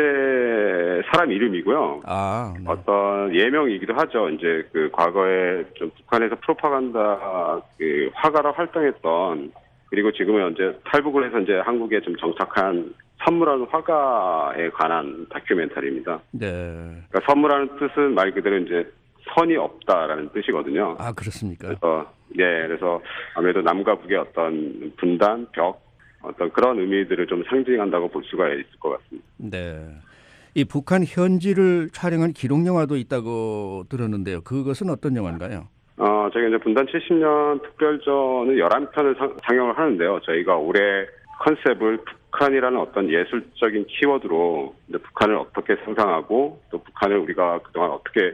실제 사람 이름이고요. 아, 네. 어떤 예명이기도 하죠. 이제 그 과거에 좀 북한에서 프로파간다 화가로 활동했던 그리고 지금은 이제 탈북을 해서 이제 한국에 좀 정착한 선무라는 화가에 관한 다큐멘터리입니다. 네. 그러니까 선무라는 뜻은 말 그대로 이제 선이 없다라는 뜻이거든요. 아, 그렇습니까? 그래서 아무래도 남과 북의 어떤 분단, 벽, 어떤 그런 의미들을 좀 상징한다고 볼 수가 있을 것 같습니다. 네. 이 북한 현지를 촬영한 기록 영화도 있다고 들었는데요. 그것은 어떤 영화인가요? 저희가 이제 분단 70년 특별전을 11편을 상영을 하는데요. 저희가 올해 컨셉을 북한이라는 어떤 예술적인 키워드로 이제 북한을 어떻게 상상하고 또 북한을 우리가 그동안 어떻게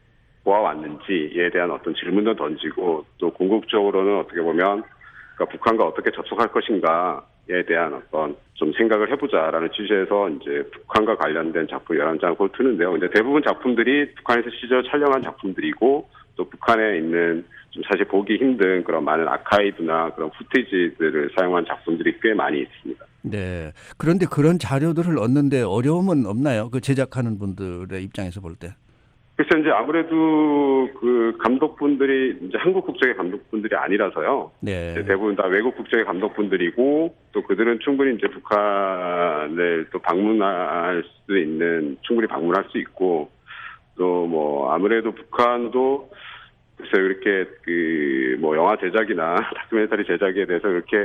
보아왔는지에 대한 어떤 질문도 던지고 또 궁극적으로는 어떻게 보면 그러니까 북한과 어떻게 접촉할 것인가에 대한 어떤 좀 생각을 해보자라는 취지에서 이제 북한과 관련된 작품 11장을 트는데요. 근데 대부분 작품들이 북한에서 실제로 촬영한 작품들이고 또 북한에 있는 좀 사실 보기 힘든 그런 많은 아카이브나 그런 후티지들을 사용한 작품들이 꽤 많이 있습니다. 네. 그런데 그런 자료들을 얻는데 어려움은 없나요? 그 제작하는 분들의 입장에서 볼 때. 글쎄 이제 아무래도 그 감독분들이 이제 한국 국적의 감독분들이 아니라서요. 네. 대부분 다 외국 국적의 감독분들이고 또 그들은 충분히 이제 북한을 또 방문할 수 있는 충분히 방문할 수 있고 또 뭐 아무래도 북한도 글쎄 이렇게 영화 제작이나 다큐멘터리 제작에 대해서 이렇게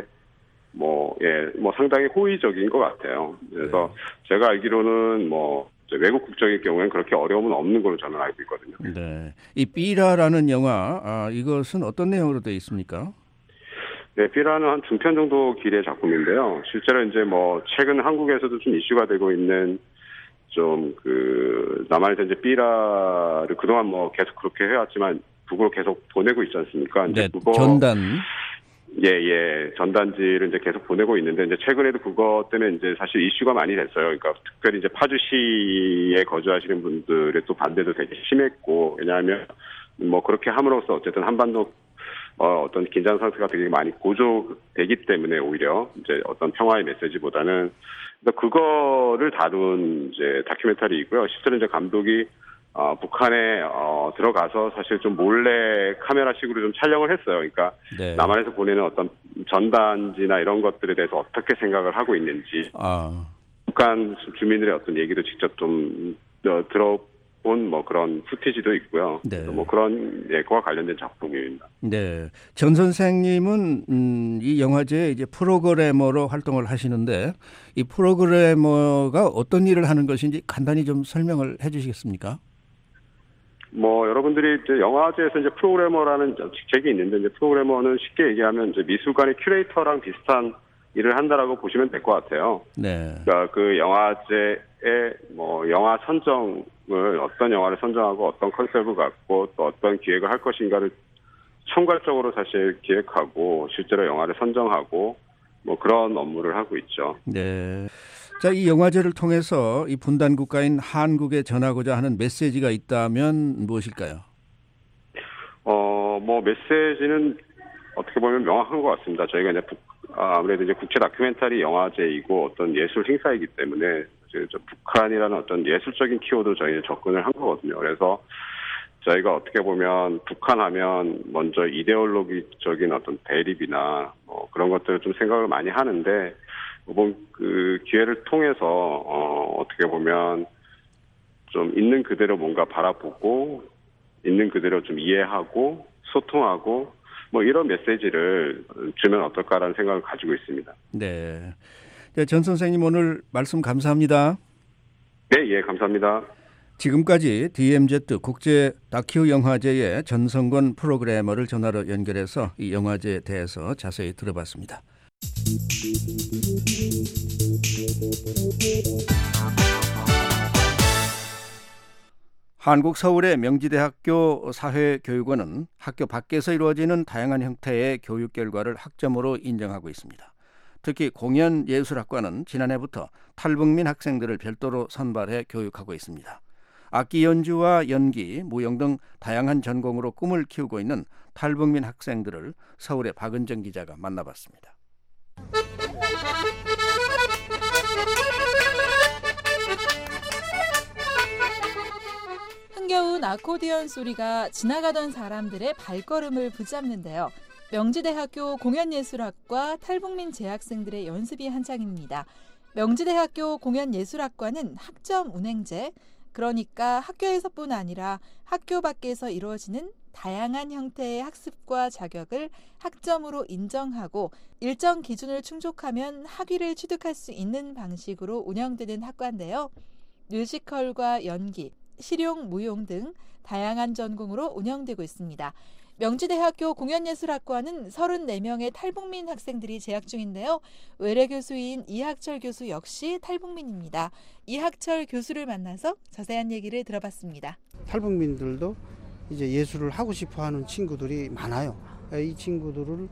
상당히 호의적인 것 같아요. 그래서 제가 알기로는 외국 국적일 경우에는 그렇게 어려움은 없는 걸로 저는 알고 있거든요. 네. 이 삐라라는 영화, 이것은 어떤 내용으로 되어 있습니까? 네, 삐라는 한 2편 정도 길의 작품인데요. 실제로 이제 최근 한국에서도 좀 이슈가 되고 있는 남한에서 이제 삐라를 그동안 계속 그렇게 해왔지만 북으로 계속 보내고 있지 않습니까? 네, 전단. 예. 전단지를 이제 계속 보내고 있는데, 이제 최근에도 그것 때문에 이제 사실 이슈가 많이 됐어요. 그러니까 특별히 이제 파주시에 거주하시는 분들의 또 반대도 되게 심했고, 왜냐하면 그렇게 함으로써 어쨌든 한반도 어떤 긴장 상태가 되게 많이 고조되기 때문에 오히려 이제 어떤 평화의 메시지보다는 그거를 다룬 이제 다큐멘터리이고요. 실제로 이제 감독이 북한에 들어가서 사실 좀 몰래 카메라식으로 좀 촬영을 했어요. 그러니까 네. 남한에서 보내는 어떤 전단지나 이런 것들에 대해서 어떻게 생각을 하고 있는지 북한 주민들의 어떤 얘기도 직접 좀 들어보고 온 뭐 그런 푸티지도 있고요. 네. 뭐 그런 그와 관련된 작품입니다. 네, 전 선생님은 이 영화제에 이제 프로그래머로 활동을 하시는데 이 프로그래머가 어떤 일을 하는 것인지 간단히 좀 설명을 해주시겠습니까? 뭐 여러분들이 이제 영화제에서 이제 프로그래머라는 직책이 있는데 이제 프로그래머는 쉽게 얘기하면 이제 미술관의 큐레이터랑 비슷한 일을 한다라고 보시면 될 것 같아요. 네. 그러니까 그 영화제에 뭐 영화 선정을 어떤 영화를 선정하고 어떤 컨셉을 갖고 또 어떤 기획을 할 것인가를 총괄적으로 사실 기획하고 실제로 영화를 선정하고 뭐 그런 업무를 하고 있죠. 네. 자, 이 영화제를 통해서 이 분단 국가인 한국에 전하고자 하는 메시지가 있다면 무엇일까요? 뭐 메시지는 어떻게 보면 명확한 것 같습니다. 저희가 이제 아무래도 이제 국제 다큐멘터리 영화제이고 어떤 예술 행사이기 때문에 북한이라는 어떤 예술적인 키워드로 저희는 접근을 한 거거든요. 그래서 저희가 어떻게 보면 북한하면 먼저 이데올로기적인 어떤 대립이나 뭐 그런 것들을 좀 생각을 많이 하는데 이번 그 기회를 통해서 어떻게 보면 좀 있는 그대로 뭔가 바라보고 있는 그대로 좀 이해하고 소통하고 뭐 이런 메시지를 주면 어떨까라는 생각을 가지고 있습니다. 네. 네, 전 선생님 오늘 말씀 감사합니다. 네, 감사합니다. 지금까지 DMZ 국제 다큐 영화제의 전성권 프로그래머를 전화로 연결해서 이 영화제에 대해서 자세히 들어봤습니다. 한국 서울의 명지대학교 사회교육원은 학교 밖에서 이루어지는 다양한 형태의 교육 결과를 학점으로 인정하고 있습니다. 특히 공연예술학과는 지난해부터 탈북민 학생들을 별도로 선발해 교육하고 있습니다. 악기 연주와 연기, 무용 등 다양한 전공으로 꿈을 키우고 있는 탈북민 학생들을 서울의 박은정 기자가 만나봤습니다. 흥겨운 아코디언 소리가 지나가던 사람들의 발걸음을 붙잡는데요. 명지대학교 공연예술학과 탈북민 재학생들의 연습이 한창입니다. 명지대학교 공연예술학과는 학점 운행제, 그러니까 학교에서뿐 아니라 학교 밖에서 이루어지는 다양한 형태의 학습과 자격을 학점으로 인정하고 일정 기준을 충족하면 학위를 취득할 수 있는 방식으로 운영되는 학과인데요. 뮤지컬과 연기, 실용, 무용 등 다양한 전공으로 운영되고 있습니다. 명지대학교 공연예술학과는 34명의 탈북민 학생들이 재학 중인데요. 외래 교수인 이학철 교수 역시 탈북민입니다. 이학철 교수를 만나서 자세한 얘기를 들어봤습니다. 탈북민들도 이제 예술을 하고 싶어하는 친구들이 많아요. 이 친구들을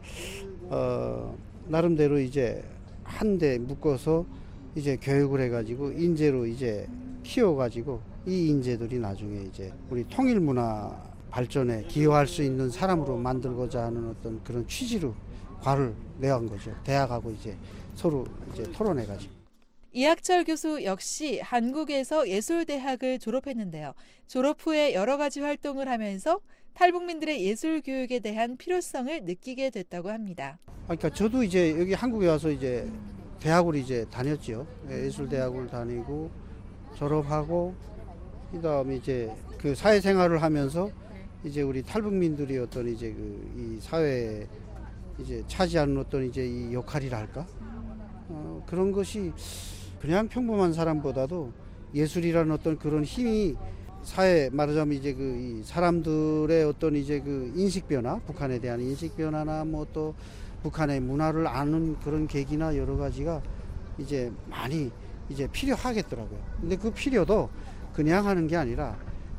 나름대로 이제 한데 묶어서 이제 교육을 해가지고 인재로 이제 키워가지고 이 인재들이 나중에 이제 우리 통일 문화 발전에 기여할 수 있는 사람으로 만들고자 하는 어떤 그런 취지로 과를 내한 거죠. 대학하고 이제 서로 이제 토론해가지고. 이학철 교수 역시 한국에서 예술대학을 졸업했는데요. 졸업 후에 여러 가지 활동을 하면서 탈북민들의 예술 교육에 대한 필요성을 느끼게 됐다고 합니다. 그러니까 저도 이제 여기 한국에 와서 이제 대학을 이제 다녔죠. 예술대학을 다니고 졸업하고 그다음에 이제 그 사회생활을 하면서 이제 우리 탈북민들이 어떤 이제 이 사회에 이제 차지하는 어떤 이제 이 역할이라 할까? 그런 것이 그냥 평범한 사람보다도 예술이라는 어떤 그런 힘이 사회 말하자면 이제 이 사람들의 어떤 이제 인식 변화, 북한에 대한 인식 변화나 뭐 또 북한의 문화를 아는 그런 계기나 여러 가지가 이제 많이 이제 필요하겠더라고요. 근데 그 필요도 그냥 하는 게 아니라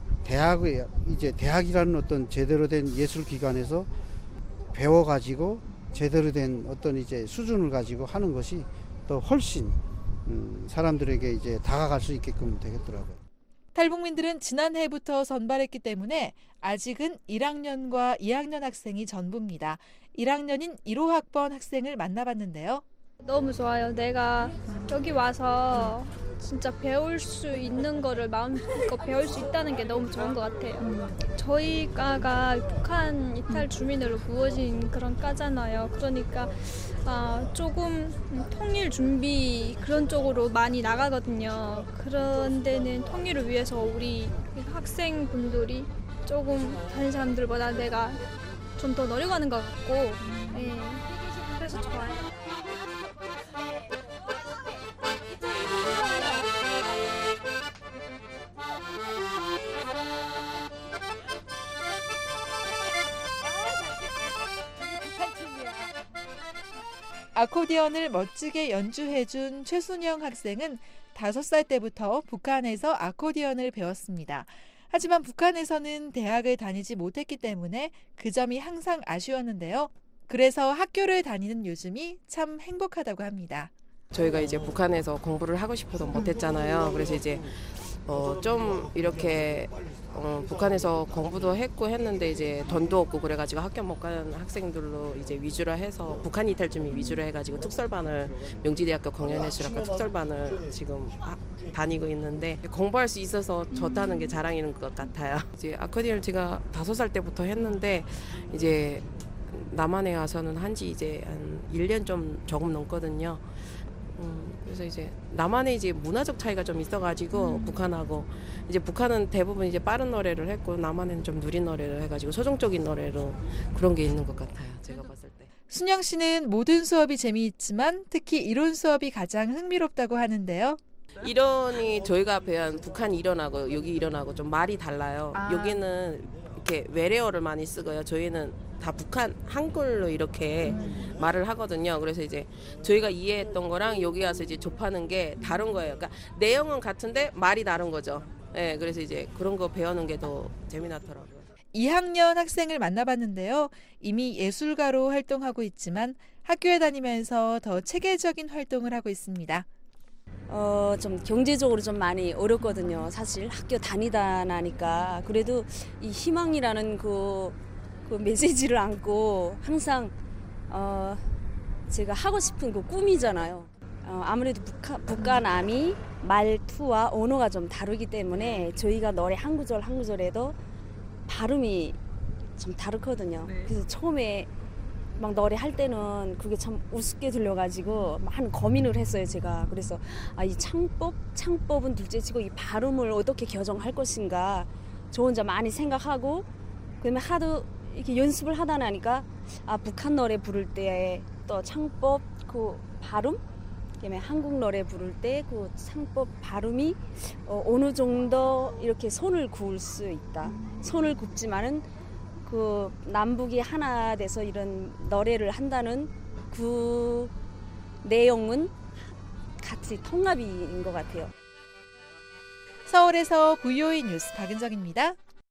대학이라는 어떤 제대로 된 예술 기관에서 배워가지고 제대로 된 어떤 이제 수준을 가지고 하는 것이 더 훨씬 사람들에게 이제 다가갈 수 있게끔 되겠더라고요. 탈북민들은 지난해부터 선발했기 때문에 아직은 1학년과 2학년 학생이 전부입니다. 1학년인 1호 학번 학생을 만나봤는데요. 너무 좋아요. 내가 여기 와서 진짜 배울 수 있는 거를 마음껏 배울 수 있다는 게 너무 좋은 것 같아요. 저희 과가 북한 이탈 주민으로 구워진 그런 과잖아요. 그러니까 조금 통일 준비 그런 쪽으로 많이 나가거든요. 그런 데는 통일을 위해서 우리 학생분들이 조금 다른 사람들보다 내가 좀 더 노력하는 것 같고, 네, 그래서 좋아요. 아코디언을 멋지게 연주해준 최순영 학생은 5살 때부터 북한에서 아코디언을 배웠습니다. 하지만 북한에서는 대학을 다니지 못했기 때문에 그 점이 항상 아쉬웠는데요. 그래서 학교를 다니는 요즘이 참 행복하다고 합니다. 저희가 이제 북한에서 공부를 하고 싶어도 못했잖아요. 그래서 이제 좀 이렇게 북한에서 공부도 했고 했는데 이제 돈도 없고 그래가지고 학교 못 가는 학생들로 이제 위주로 해서 북한 이탈 주민 위주로 해가지고 특설반을 명지대학교 공연예술학과 특설반을 지금 다니고 있는데 공부할 수 있어서 좋다는 게 자랑인 것 같아요. 이제 아코디언을 제가 5살 때부터 했는데 이제 남한에 와서는 한지 이제 한 1년 좀 조금 넘거든요. 그래서 이제 남한에 이제 문화적 차이가 좀 있어가지고 북한하고 이제 북한은 대부분 이제 빠른 노래를 했고 남한은 좀 느린 노래를 해가지고 서정적인 노래로 그런 게 있는 것 같아요. 제가 봤을 때. 순영 씨는 모든 수업이 재미있지만 특히 이론 수업이 가장 흥미롭다고 하는데요. 이론이 저희가 배운 북한 이론하고 여기 이론하고 좀 말이 달라요. 여기는 이렇게 외래어를 많이 쓰고요. 저희는 다 북한 한글로 이렇게 말을 하거든요. 그래서 이제 저희가 이해했던 거랑 여기 와서 이제 접하는 게 다른 거예요. 그러니까 내용은 같은데 말이 다른 거죠. 네, 그래서 이제 그런 거 배우는 게 더 재미나더라고요. 2학년 학생을 만나봤는데요. 이미 예술가로 활동하고 있지만 학교에 다니면서 더 체계적인 활동을 하고 있습니다. 좀 경제적으로 좀 많이 어렵거든요. 사실 학교 다니다 나니까. 그래도 이 희망이라는 그 메시지를 안고 항상 제가 하고 싶은 그 꿈이잖아요. 아무래도 북한남이 말투와 언어가 좀 다르기 때문에 저희가 노래 한 구절 한 구절에도 발음이 좀 다르거든요. 그래서 처음에 막 노래할 때는 그게 참 우습게 들려가지고 한 고민을 했어요, 제가. 그래서 이 창법은 둘째치고 이 발음을 어떻게 교정할 것인가 저 혼자 많이 생각하고 그다음에 하도 이렇게 연습을 하다 나니까 북한 노래 부를 때 또 창법 그 발음 그다음에 한국 노래 부를 때 그 창법 발음이 어느 정도 이렇게 손을 그을 수 있다. 손을 굽지만은 그 남북이 하나 돼서 이런 노래를 한다는 그 내용은 같이 통합인 것 같아요. 서울에서 VOA 뉴스 박은정입니다.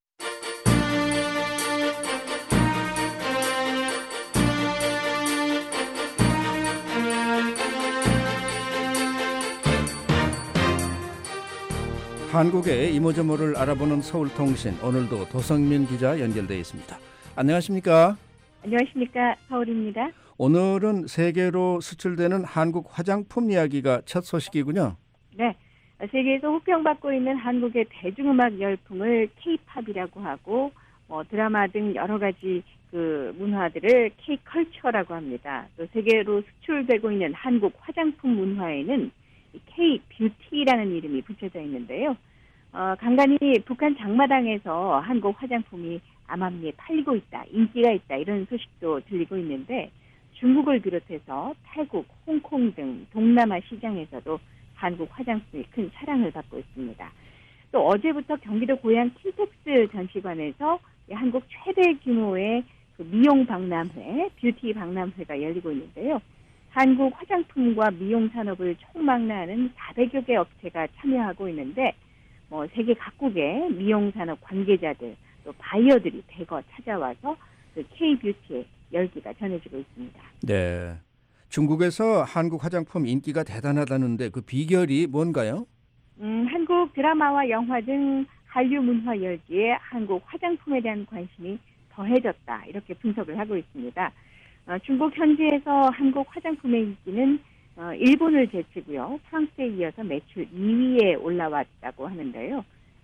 한국의 이모저모를 알아보는 서울통신, 오늘도 도성민 기자 연결되어 있습니다. 안녕하십니까? 안녕하십니까? 서울입니다. 오늘은 세계로 수출되는 한국 화장품 이야기가 첫 소식이군요. 네, 세계에서 호평받고 있는 한국의 대중음악 열풍을 K-팝이라고 하고 드라마 등 여러 가지 그 문화들을 K-컬처라고 합니다. 또 세계로 수출되고 있는 한국 화장품 문화에는 K-뷰티라는 이름이 붙여져 있는데요. 간간히 북한 장마당에서 한국 화장품이 암암리에 팔리고 있다, 인기가 있다 이런 소식도 들리고 있는데 중국을 비롯해서 태국, 홍콩 등 동남아 시장에서도 한국 화장품이 큰 사랑을 받고 있습니다. 또 어제부터 경기도 고양 킨텍스 전시관에서 한국 최대 규모의 그 미용 박람회, 뷰티 박람회가 열리고 있는데요. 한국 화장품과 미용 산업을 총망라하는 400여 개 업체가 참여하고 있는데 세계 각국의 미용 산업 관계자들 또 바이어들이 대거 찾아와서 그 K-뷰티의 열기가 전해지고 있습니다. 네, 중국에서 한국 화장품 인기가 대단하다는데 그 비결이 뭔가요? 한국 드라마와 영화 등 한류 문화 열기에 한국 화장품에 대한 관심이 더해졌다 이렇게 분석을 하고 있습니다. 중국 현지에서 한국 화장품의 인기는 일본을 제치고요. 프랑스에 이어서 매출 2위에 올라왔다고 하는데요.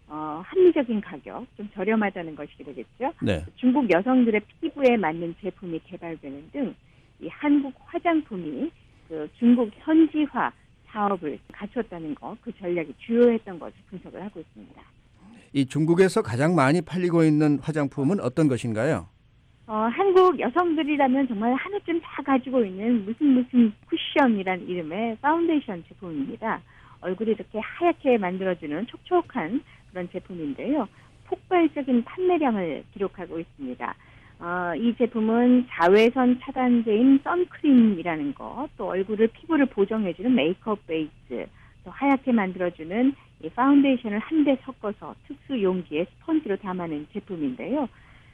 합리적인 가격, 좀 저렴하다는 것이 되겠죠. 네. 중국 여성들의 피부에 맞는 제품이 개발되는 등 이 한국 화장품이 그 중국 현지화 사업을 갖췄다는 것, 그 전략이 주요했던 것을 분석을 하고 있습니다. 이 중국에서 가장 많이 팔리고 있는 화장품은 어떤 것인가요? 한국 여성들이라면 정말 하나쯤 다 가지고 있는 무슨 쿠션이란 이름의 파운데이션 제품입니다. 얼굴이 이렇게 하얗게 만들어주는 촉촉한 그런 제품인데요. 폭발적인 판매량을 기록하고 있습니다. 이 제품은 자외선 차단제인 선크림이라는 것, 또 피부를 보정해주는 메이크업 베이스, 또 하얗게 만들어주는 이 파운데이션을 한데 섞어서 특수 용기에 스펀지로 담아낸 제품인데요.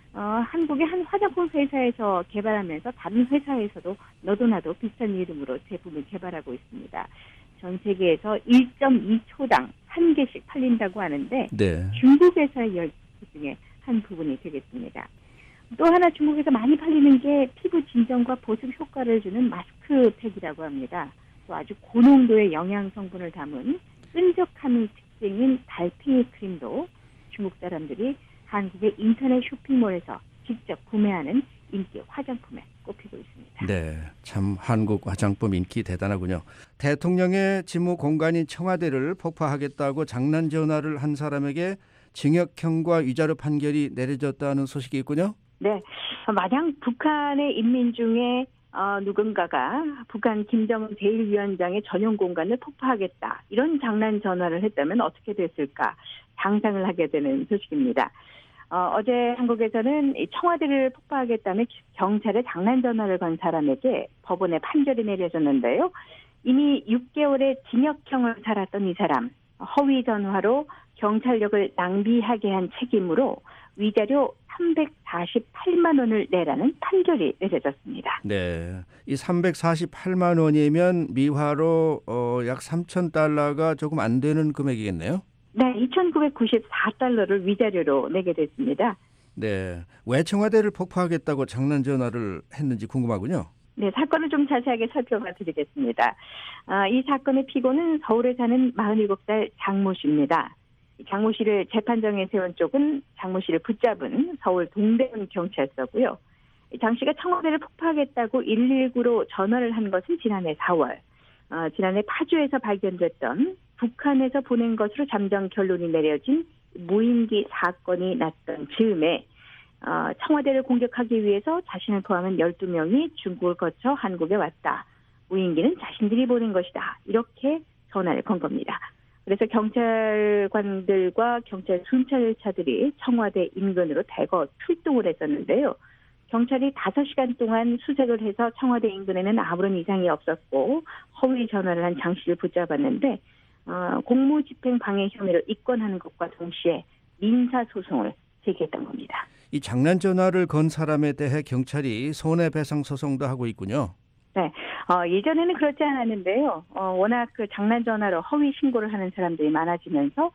한국의 한 화장품 회사에서 개발하면서 다른 회사에서도 너도 나도 비슷한 이름으로 제품을 개발하고 있습니다. 전 세계에서 1.2초당 한 개씩 팔린다고 하는데 네. 중국 회사의 10개 중에 한 부분이 되겠습니다. 또 하나 중국에서 많이 팔리는 게 피부 진정과 보습 효과를 주는 마스크팩이라고 합니다. 또 아주 고농도의 영양 성분을 담은 끈적함이 특징인 달팽이 크림도 중국 사람들이 한국의 인터넷 쇼핑몰에서 직접 구매하는 인기 화장품에 꼽히고 있습니다. 네, 참 한국 화장품 인기 대단하군요. 대통령의 직무 공간인 청와대를 폭파하겠다고 장난 전화를 한 사람에게 징역형과 위자료 판결이 내려졌다는 소식이 있군요. 네, 만약 북한의 인민 중에 누군가가 북한 김정은 제1위원장의 전용 공간을 폭파하겠다 이런 장난 전화를 했다면 어떻게 됐을까 상상을 하게 되는 소식입니다. 어제 한국에서는 청와대를 폭파하겠다며 경찰에 장난 전화를 건 사람에게 법원에 판결이 내려졌는데요. 이미 6개월의 징역형을 살았던 이 사람, 허위 전화로 경찰력을 낭비하게 한 책임으로 위자료 348만 원을 내라는 판결이 내려졌습니다. 네, 이 348만 원이면 미화로 약 3,000달러가 조금 안 되는 금액이겠네요. 네, 2,994달러를 위자료로 내게 됐습니다. 네, 왜 청와대를 폭파하겠다고 장난 전화를 했는지 궁금하군요. 네, 사건을 좀 자세하게 살펴봐 드리겠습니다. 이 사건의 피고는 서울에 사는 47살 장모 씨입니다. 장모 씨를 재판정에 세운 쪽은 장모 씨를 붙잡은 서울 동대문 경찰서고요. 장 씨가 청와대를 폭파하겠다고 119로 전화를 한 것은 지난해 4월. 지난해 파주에서 발견됐던 북한에서 보낸 것으로 잠정 결론이 내려진 무인기 사건이 났던 즈음에 청와대를 공격하기 위해서 자신을 포함한 12명이 중국을 거쳐 한국에 왔다. 무인기는 자신들이 보낸 것이다. 이렇게 전화를 건 겁니다. 그래서 경찰관들과 경찰 순찰차들이 청와대 인근으로 대거 출동을 했었는데요. 경찰이 5시간 동안 수색을 해서 청와대 인근에는 아무런 이상이 없었고 허위 전화를 한 장 씨를 붙잡았는데 공무집행 방해 혐의로 입건하는 것과 동시에 민사소송을 제기했던 겁니다. 이 장난 전화를 건 사람에 대해 경찰이 손해배상 소송도 하고 있군요. 네, 예전에는 그렇지 않았는데요. 워낙 그 장난 전화로 허위 신고를 하는 사람들이 많아지면서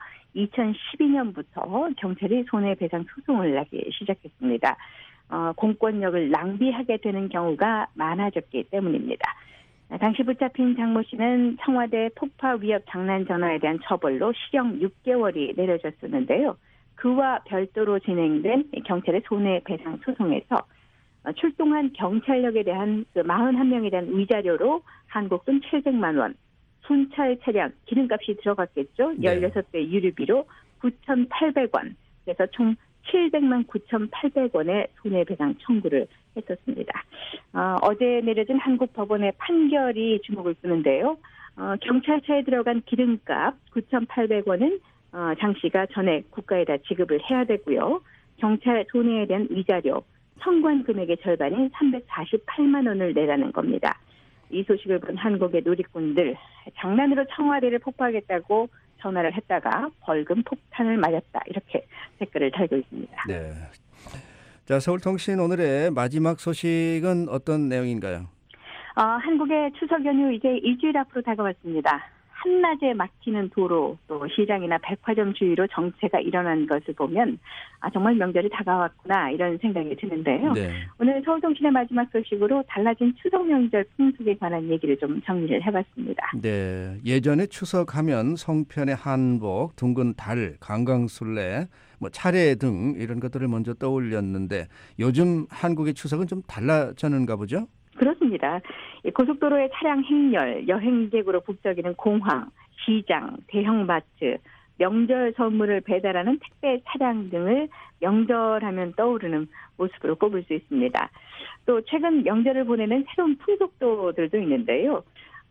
2012년부터 경찰이 손해배상 소송을 하기 시작했습니다. 공권력을 낭비하게 되는 경우가 많아졌기 때문입니다. 당시 붙잡힌 장모 씨는 청와대 폭파 위협 장난 전화에 대한 처벌로 실형 6개월이 내려졌었는데요. 그와 별도로 진행된 경찰의 손해배상 소송에서 출동한 경찰력에 대한 그 41명에 대한 위자료로 한국 돈 700만 원, 순찰 차량 기름값이 들어갔겠죠. 네. 16배 유류비로 9,800원, 그래서 총 700만 9,800원의 손해배상 청구를 했었습니다. 어제 내려진 한국 법원의 판결이 주목을 끄는데요. 경찰차에 들어간 기름값 9,800원은 장 씨가 전액 국가에다 지급을 해야 되고요. 경찰 손해에 대한 위자료 청구한 금액의 절반인 348만 원을 내라는 겁니다. 이 소식을 본 한국의 누리꾼들, 장난으로 청와대를 폭파하겠다고 전화를 했다가 벌금 폭탄을 맞았다, 이렇게 댓글을 달고 있습니다. 네. 자, 서울통신 오늘의 마지막 소식은 어떤 내용인가요? 한국의 추석 연휴 이제 일주일 앞으로 다가왔습니다. 한낮에 막히는 도로 또 시장이나 백화점 주위로 정체가 일어난 것을 보면 정말 명절이 다가왔구나 이런 생각이 드는데요. 네. 오늘 서울통신의 마지막 소식으로 달라진 추석 명절 풍습에 관한 얘기를 좀 정리를 해봤습니다. 네, 예전에 추석하면 송편의 한복, 둥근 달, 강강술래, 차례 등 이런 것들을 먼저 떠올렸는데 요즘 한국의 추석은 좀 달라졌는가 보죠? 그렇습니다. 고속도로의 차량 행렬, 여행객으로 북적이는 공항, 시장, 대형마트, 명절 선물을 배달하는 택배 차량 등을 명절하면 떠오르는 모습으로 꼽을 수 있습니다. 또 최근 명절을 보내는 새로운 풍속도들도 있는데요.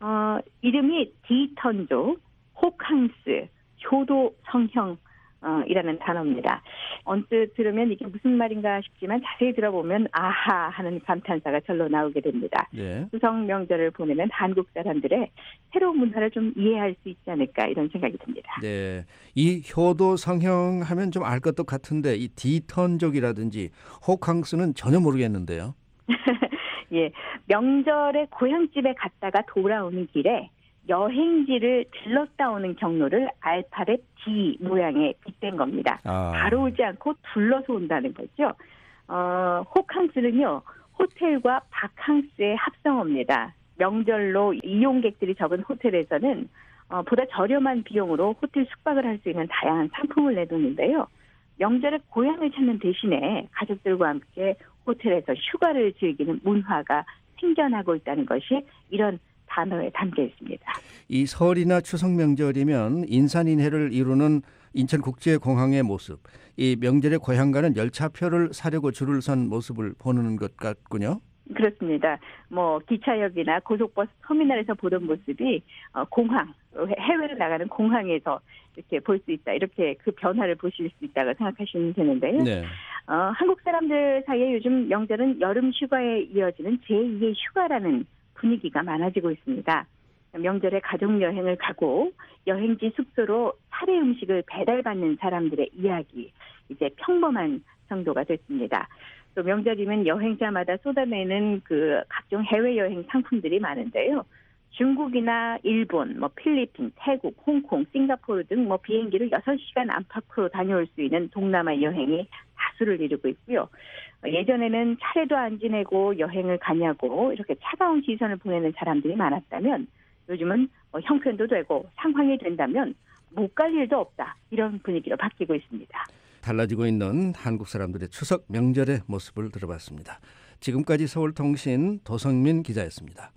이름이 디턴족, 호캉스, 효도 성형 이라는 단어입니다. 언뜻 들으면 이게 무슨 말인가 싶지만 자세히 들어보면 아하 하는 감탄사가 절로 나오게 됩니다. 네. 추석 명절을 보내는 한국 사람들의 새로운 문화를 좀 이해할 수 있지 않을까 이런 생각이 듭니다. 네, 이 효도 성형하면 좀 알 것도 같은데 이 디턴족이라든지 호캉스는 전혀 모르겠는데요. 예, 명절에 고향집에 갔다가 돌아오는 길에 여행지를 들렀다 오는 경로를 알파벳 D 모양에 빗댄 겁니다. 바로 오지 않고 둘러서 온다는 거죠. 호캉스는요, 호텔과 바캉스의 합성어입니다. 명절로 이용객들이 적은 호텔에서는 보다 저렴한 비용으로 호텔 숙박을 할 수 있는 다양한 상품을 내놓는데요. 명절에 고향을 찾는 대신에 가족들과 함께 호텔에서 휴가를 즐기는 문화가 생겨나고 있다는 것이 이런 단어에 담겨 있습니다. 이 설이나 추석 명절이면 인산인해를 이루는 인천국제공항의 모습, 이 명절에 고향 가는 열차표를 사려고 줄을 선 모습을 보는 것 같군요. 그렇습니다. 기차역이나 고속버스 터미널에서 보던 모습이 공항, 해외로 나가는 공항에서 이렇게 볼 수 있다. 이렇게 그 변화를 보실 수 있다고 생각하시면 되는데요. 네. 한국 사람들 사이에 요즘 명절은 여름 휴가에 이어지는 제2의 휴가라는 분위기가 많아지고 있습니다. 명절에 가족여행을 가고 여행지 숙소로 차례 음식을 배달받는 사람들의 이야기, 이제 평범한 정도가 됐습니다. 또 명절이면 여행자마다 쏟아내는 그 각종 해외여행 상품들이 많은데요. 중국이나 일본, 필리핀, 태국, 홍콩, 싱가포르 등 비행기를 6시간 안팎으로 다녀올 수 있는 동남아 여행이 다수를 이루고 있고요. 예전에는 차례도 안 지내고 여행을 가냐고 이렇게 차가운 시선을 보내는 사람들이 많았다면 요즘은 형편도 되고 상황이 된다면 못 갈 일도 없다. 이런 분위기로 바뀌고 있습니다. 달라지고 있는 한국 사람들의 추석 명절의 모습을 들어봤습니다. 지금까지 서울통신 도성민 기자였습니다.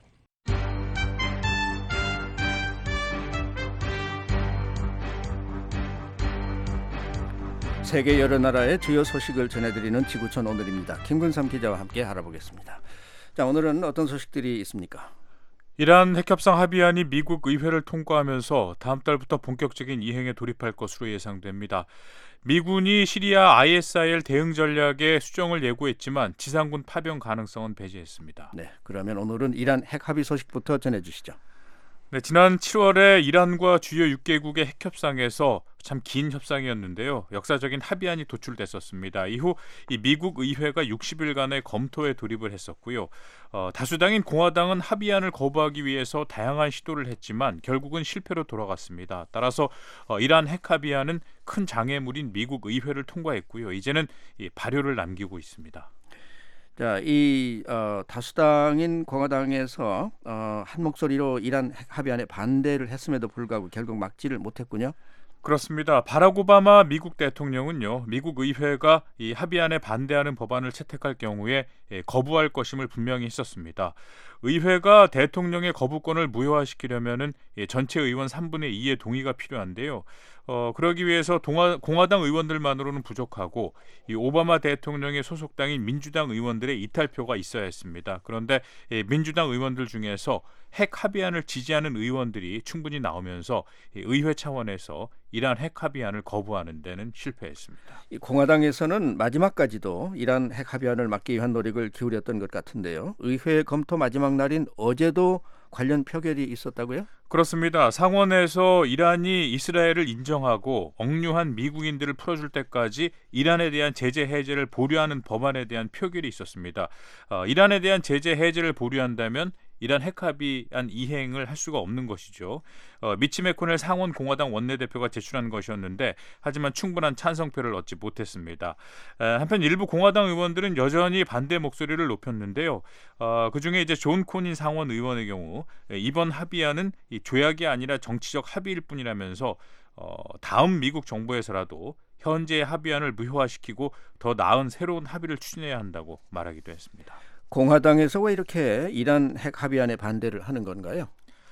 세계 여러 나라의 주요 소식을 전해드리는 지구촌 오늘입니다. 김근삼 기자와 함께 알아보겠습니다. 자, 오늘은 어떤 소식들이 있습니까? 이란 핵협상 합의안이 미국 의회를 통과하면서 다음 달부터 본격적인 이행에 돌입할 것으로 예상됩니다. 미군이 시리아 ISIL 대응 전략에 수정을 예고했지만 지상군 파병 가능성은 배제했습니다. 네, 그러면 오늘은 이란 핵 합의 소식부터 전해주시죠. 네, 지난 7월에 이란과 주요 6개국의 핵협상에서 참 긴 협상이었는데요. 역사적인 합의안이 도출됐었습니다. 이후 이 미국 의회가 60일간의 검토에 돌입을 했었고요. 다수당인 공화당은 합의안을 거부하기 위해서 다양한 시도를 했지만 결국은 실패로 돌아갔습니다. 따라서 이란 핵 합의안은 큰 장애물인 미국 의회를 통과했고요. 이제는 발효를 남기고 있습니다. 자, 이 다수당인 공화당에서 한 목소리로 이란 핵 합의안에 반대를 했음에도 불구하고 결국 막지를 못했군요. 그렇습니다. 바락 오바마 미국 대통령은요, 미국 의회가 이 합의안에 반대하는 법안을 채택할 경우에 거부할 것임을 분명히 했었습니다. 의회가 대통령의 거부권을 무효화시키려면은 전체 의원 3분의 2의 동의가 필요한데요. 그러기 위해서 공화당 의원들만으로는 부족하고 이 오바마 대통령의 소속당인 민주당 의원들의 이탈표가 있어야 했습니다. 그런데 민주당 의원들 중에서 핵 합의안을 지지하는 의원들이 충분히 나오면서 의회 차원에서 이란 핵 합의안을 거부하는 데는 실패했습니다. 이 공화당에서는 마지막까지도 이란 핵 합의안을 막기 위한 노력을 기울였던 것 같은데요. 의회 검토 마지막 날인 어제도 관련 표결이 있었다고요? 그렇습니다. 상원에서 이란이 이스라엘을 인정하고 억류한 미국인들을 풀어줄 때까지 이란에 대한 제재 해제를 보류하는 법안에 대한 표결이 있었습니다. 이란에 대한 제재 해제를 보류한다면 이란 핵합의안 이행을 할 수가 없는 것이죠. 미치 매코넬 상원 공화당 원내대표가 제출한 것이었는데 하지만 충분한 찬성표를 얻지 못했습니다. 한편 일부 공화당 의원들은 여전히 반대 목소리를 높였는데요. 그중에 이제 존 코닌 상원 의원의 경우 이번 합의안은 이 조약이 아니라 정치적 합의일 뿐이라면서 다음 미국 정부에서라도 현재의 합의안을 무효화시키고 더 나은 새로운 합의를 추진해야 한다고 말하기도 했습니다. 공화당에서 왜 이렇게 이란 핵 합의안에 반대를 하는 건가요?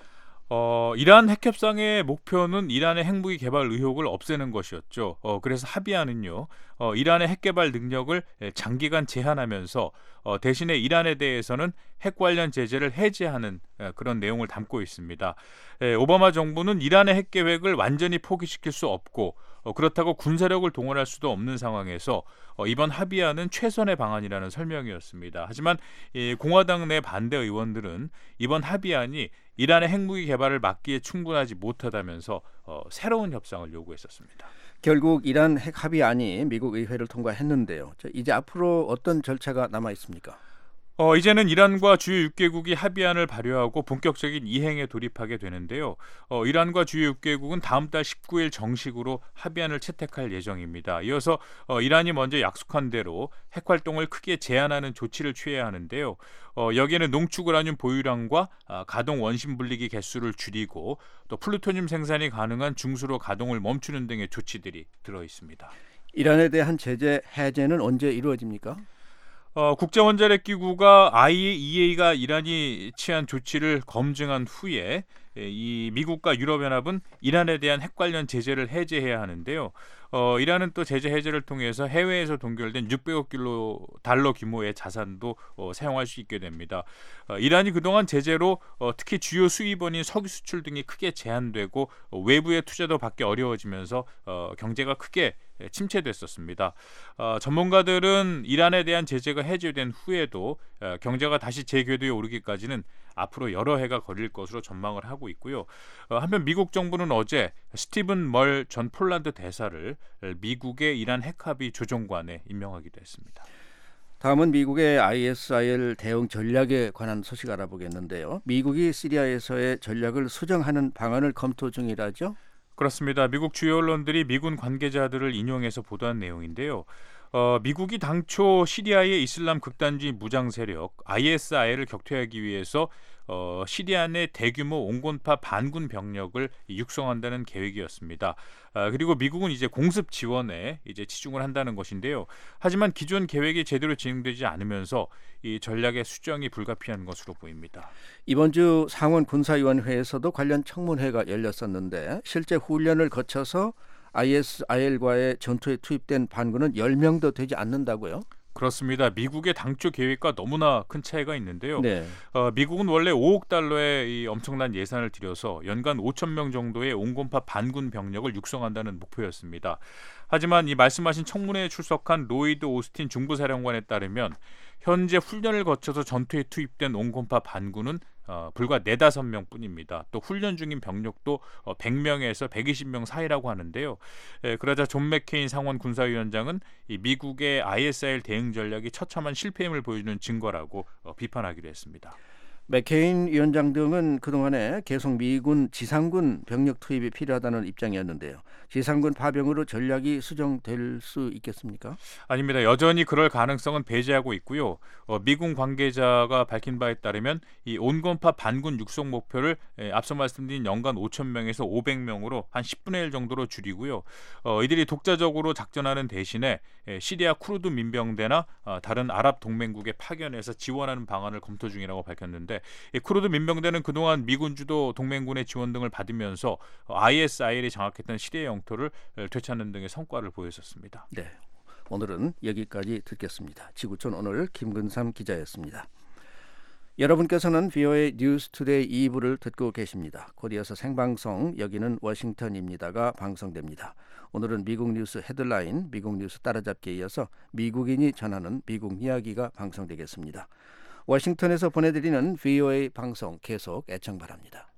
이란 핵협상의 목표는 이란의 핵무기 개발 의혹을 없애는 것이었죠. 그래서 합의안은요, 이란의 핵개발 능력을 장기간 제한하면서 대신에 이란에 대해서는 핵 관련 제재를 해제하는 그런 내용을 담고 있습니다. 오바마 정부는 이란의 핵 계획을 완전히 포기시킬 수 없고 그렇다고 군사력을 동원할 수도 없는 상황에서 이번 합의안은 최선의 방안이라는 설명이었습니다. 하지만 공화당 내 반대 의원들은 이번 합의안이 이란의 핵무기 개발을 막기에 충분하지 못하다면서 새로운 협상을 요구했었습니다. 결국 이란 핵 합의안이 미국 의회를 통과했는데요. 이제 앞으로 어떤 절차가 남아 있습니까? 이제는 이란과 주요 6개국이 합의안을 발효하고 본격적인 이행에 돌입하게 되는데요. 이란과 주요 6개국은 다음 달 19일 정식으로 합의안을 채택할 예정입니다. 이어서 이란이 먼저 약속한 대로 핵활동을 크게 제한하는 조치를 취해야 하는데요. 여기에는 농축 우라늄 보유량과 가동 원심 분리기 개수를 줄이고 또 플루토늄 생산이 가능한 중수로 가동을 멈추는 등의 조치들이 들어 있습니다. 이란에 대한 제재 해제는 언제 이루어집니까? 국제원자력기구가 IAEA가 이란이 취한 조치를 검증한 후에 이 미국과 유럽연합은 이란에 대한 핵 관련 제재를 해제해야 하는데요. 이란은 또 제재 해제를 통해서 해외에서 동결된 600억 달러 규모의 자산도 사용할 수 있게 됩니다. 이란이 그동안 제재로 특히 주요 수입원인 석유 수출 등이 크게 제한되고 외부의 투자도 받기 어려워지면서 경제가 크게 침체됐었습니다. 전문가들은 이란에 대한 제재가 해제된 후에도 경제가 다시 제궤도에 오르기까지는 앞으로 여러 해가 걸릴 것으로 전망을 하고 있고요. 한편 미국 정부는 어제 스티븐 멀 전 폴란드 대사를 미국의 이란 핵합의 조정관에 임명하기도 했습니다. 다음은 미국의 ISIL 대응 전략에 관한 소식 알아보겠는데요. 미국이 시리아에서의 전략을 수정하는 방안을 검토 중이라죠? 그렇습니다. 미국 주요 언론들이 미군 관계자들을 인용해서 보도한 내용인데요. 미국이 당초 시리아의 이슬람 극단주의 무장 세력 ISIL을 격퇴하기 위해서 시리아 내 대규모 온건파 반군 병력을 육성한다는 계획이었습니다. 그리고 미국은 이제 공습 지원에 이제 치중을 한다는 것인데요. 하지만 기존 계획이 제대로 진행되지 않으면서 이 전략의 수정이 불가피한 것으로 보입니다. 이번 주 상원 군사위원회에서도 관련 청문회가 열렸었는데 실제 훈련을 거쳐서 ISIL과의 전투에 투입된 반군은 10명도 되지 않는다고요? 그렇습니다. 미국의 당초 계획과 너무나 큰 차이가 있는데요. 네. 미국은 원래 5억 달러의 이 엄청난 예산을 들여서 연간 5천 명 정도의 온건파 반군 병력을 육성한다는 목표였습니다. 하지만 이 말씀하신 청문회에 출석한 로이드 오스틴 중부사령관에 따르면 현재 훈련을 거쳐서 전투에 투입된 온건파 반군은 불과 4-5명 뿐입니다. 또 훈련 중인 병력도 100명에서 120명 사이라고 하는데요. 그러자 존 맥케인 상원 군사위원장은 이 미국의 ISIL 대응 전략이 처참한 실패임을 보여주는 증거라고 비판하기도 했습니다. 맥케인 위원장 등은 그동안에 계속 미군 지상군 병력 투입이 필요하다는 입장이었는데요. 지상군 파병으로 전략이 수정될 수 있겠습니까? 아닙니다. 여전히 그럴 가능성은 배제하고 있고요. 미군 관계자가 밝힌 바에 따르면 이 온건파 반군 육성 목표를 앞서 말씀드린 연간 5천 명에서 500명으로 한 10분의 1 정도로 줄이고요. 이들이 독자적으로 작전하는 대신에 시리아 쿠르드 민병대나 다른 아랍 동맹국에 파견해서 지원하는 방안을 검토 중이라고 밝혔는데 쿠르드 민병대는 그동안 미군 주도 동맹군의 지원 등을 받으면서 ISIL이 장악했던 시리아 영토를 되찾는 등의 성과를 보였었습니다. 네, 오늘은 여기까지 듣겠습니다. 지구촌 오늘 김근삼 기자였습니다. 여러분께서는 VOA 뉴스 투데이 2부를 듣고 계십니다. 곧 이어서 생방송 여기는 워싱턴입니다가 방송됩니다. 오늘은 미국 뉴스 헤드라인, 미국 뉴스 따라잡기에 이어서 미국인이 전하는 미국 이야기가 방송되겠습니다. 워싱턴에서 보내드리는 VOA 방송 계속 애청 바랍니다.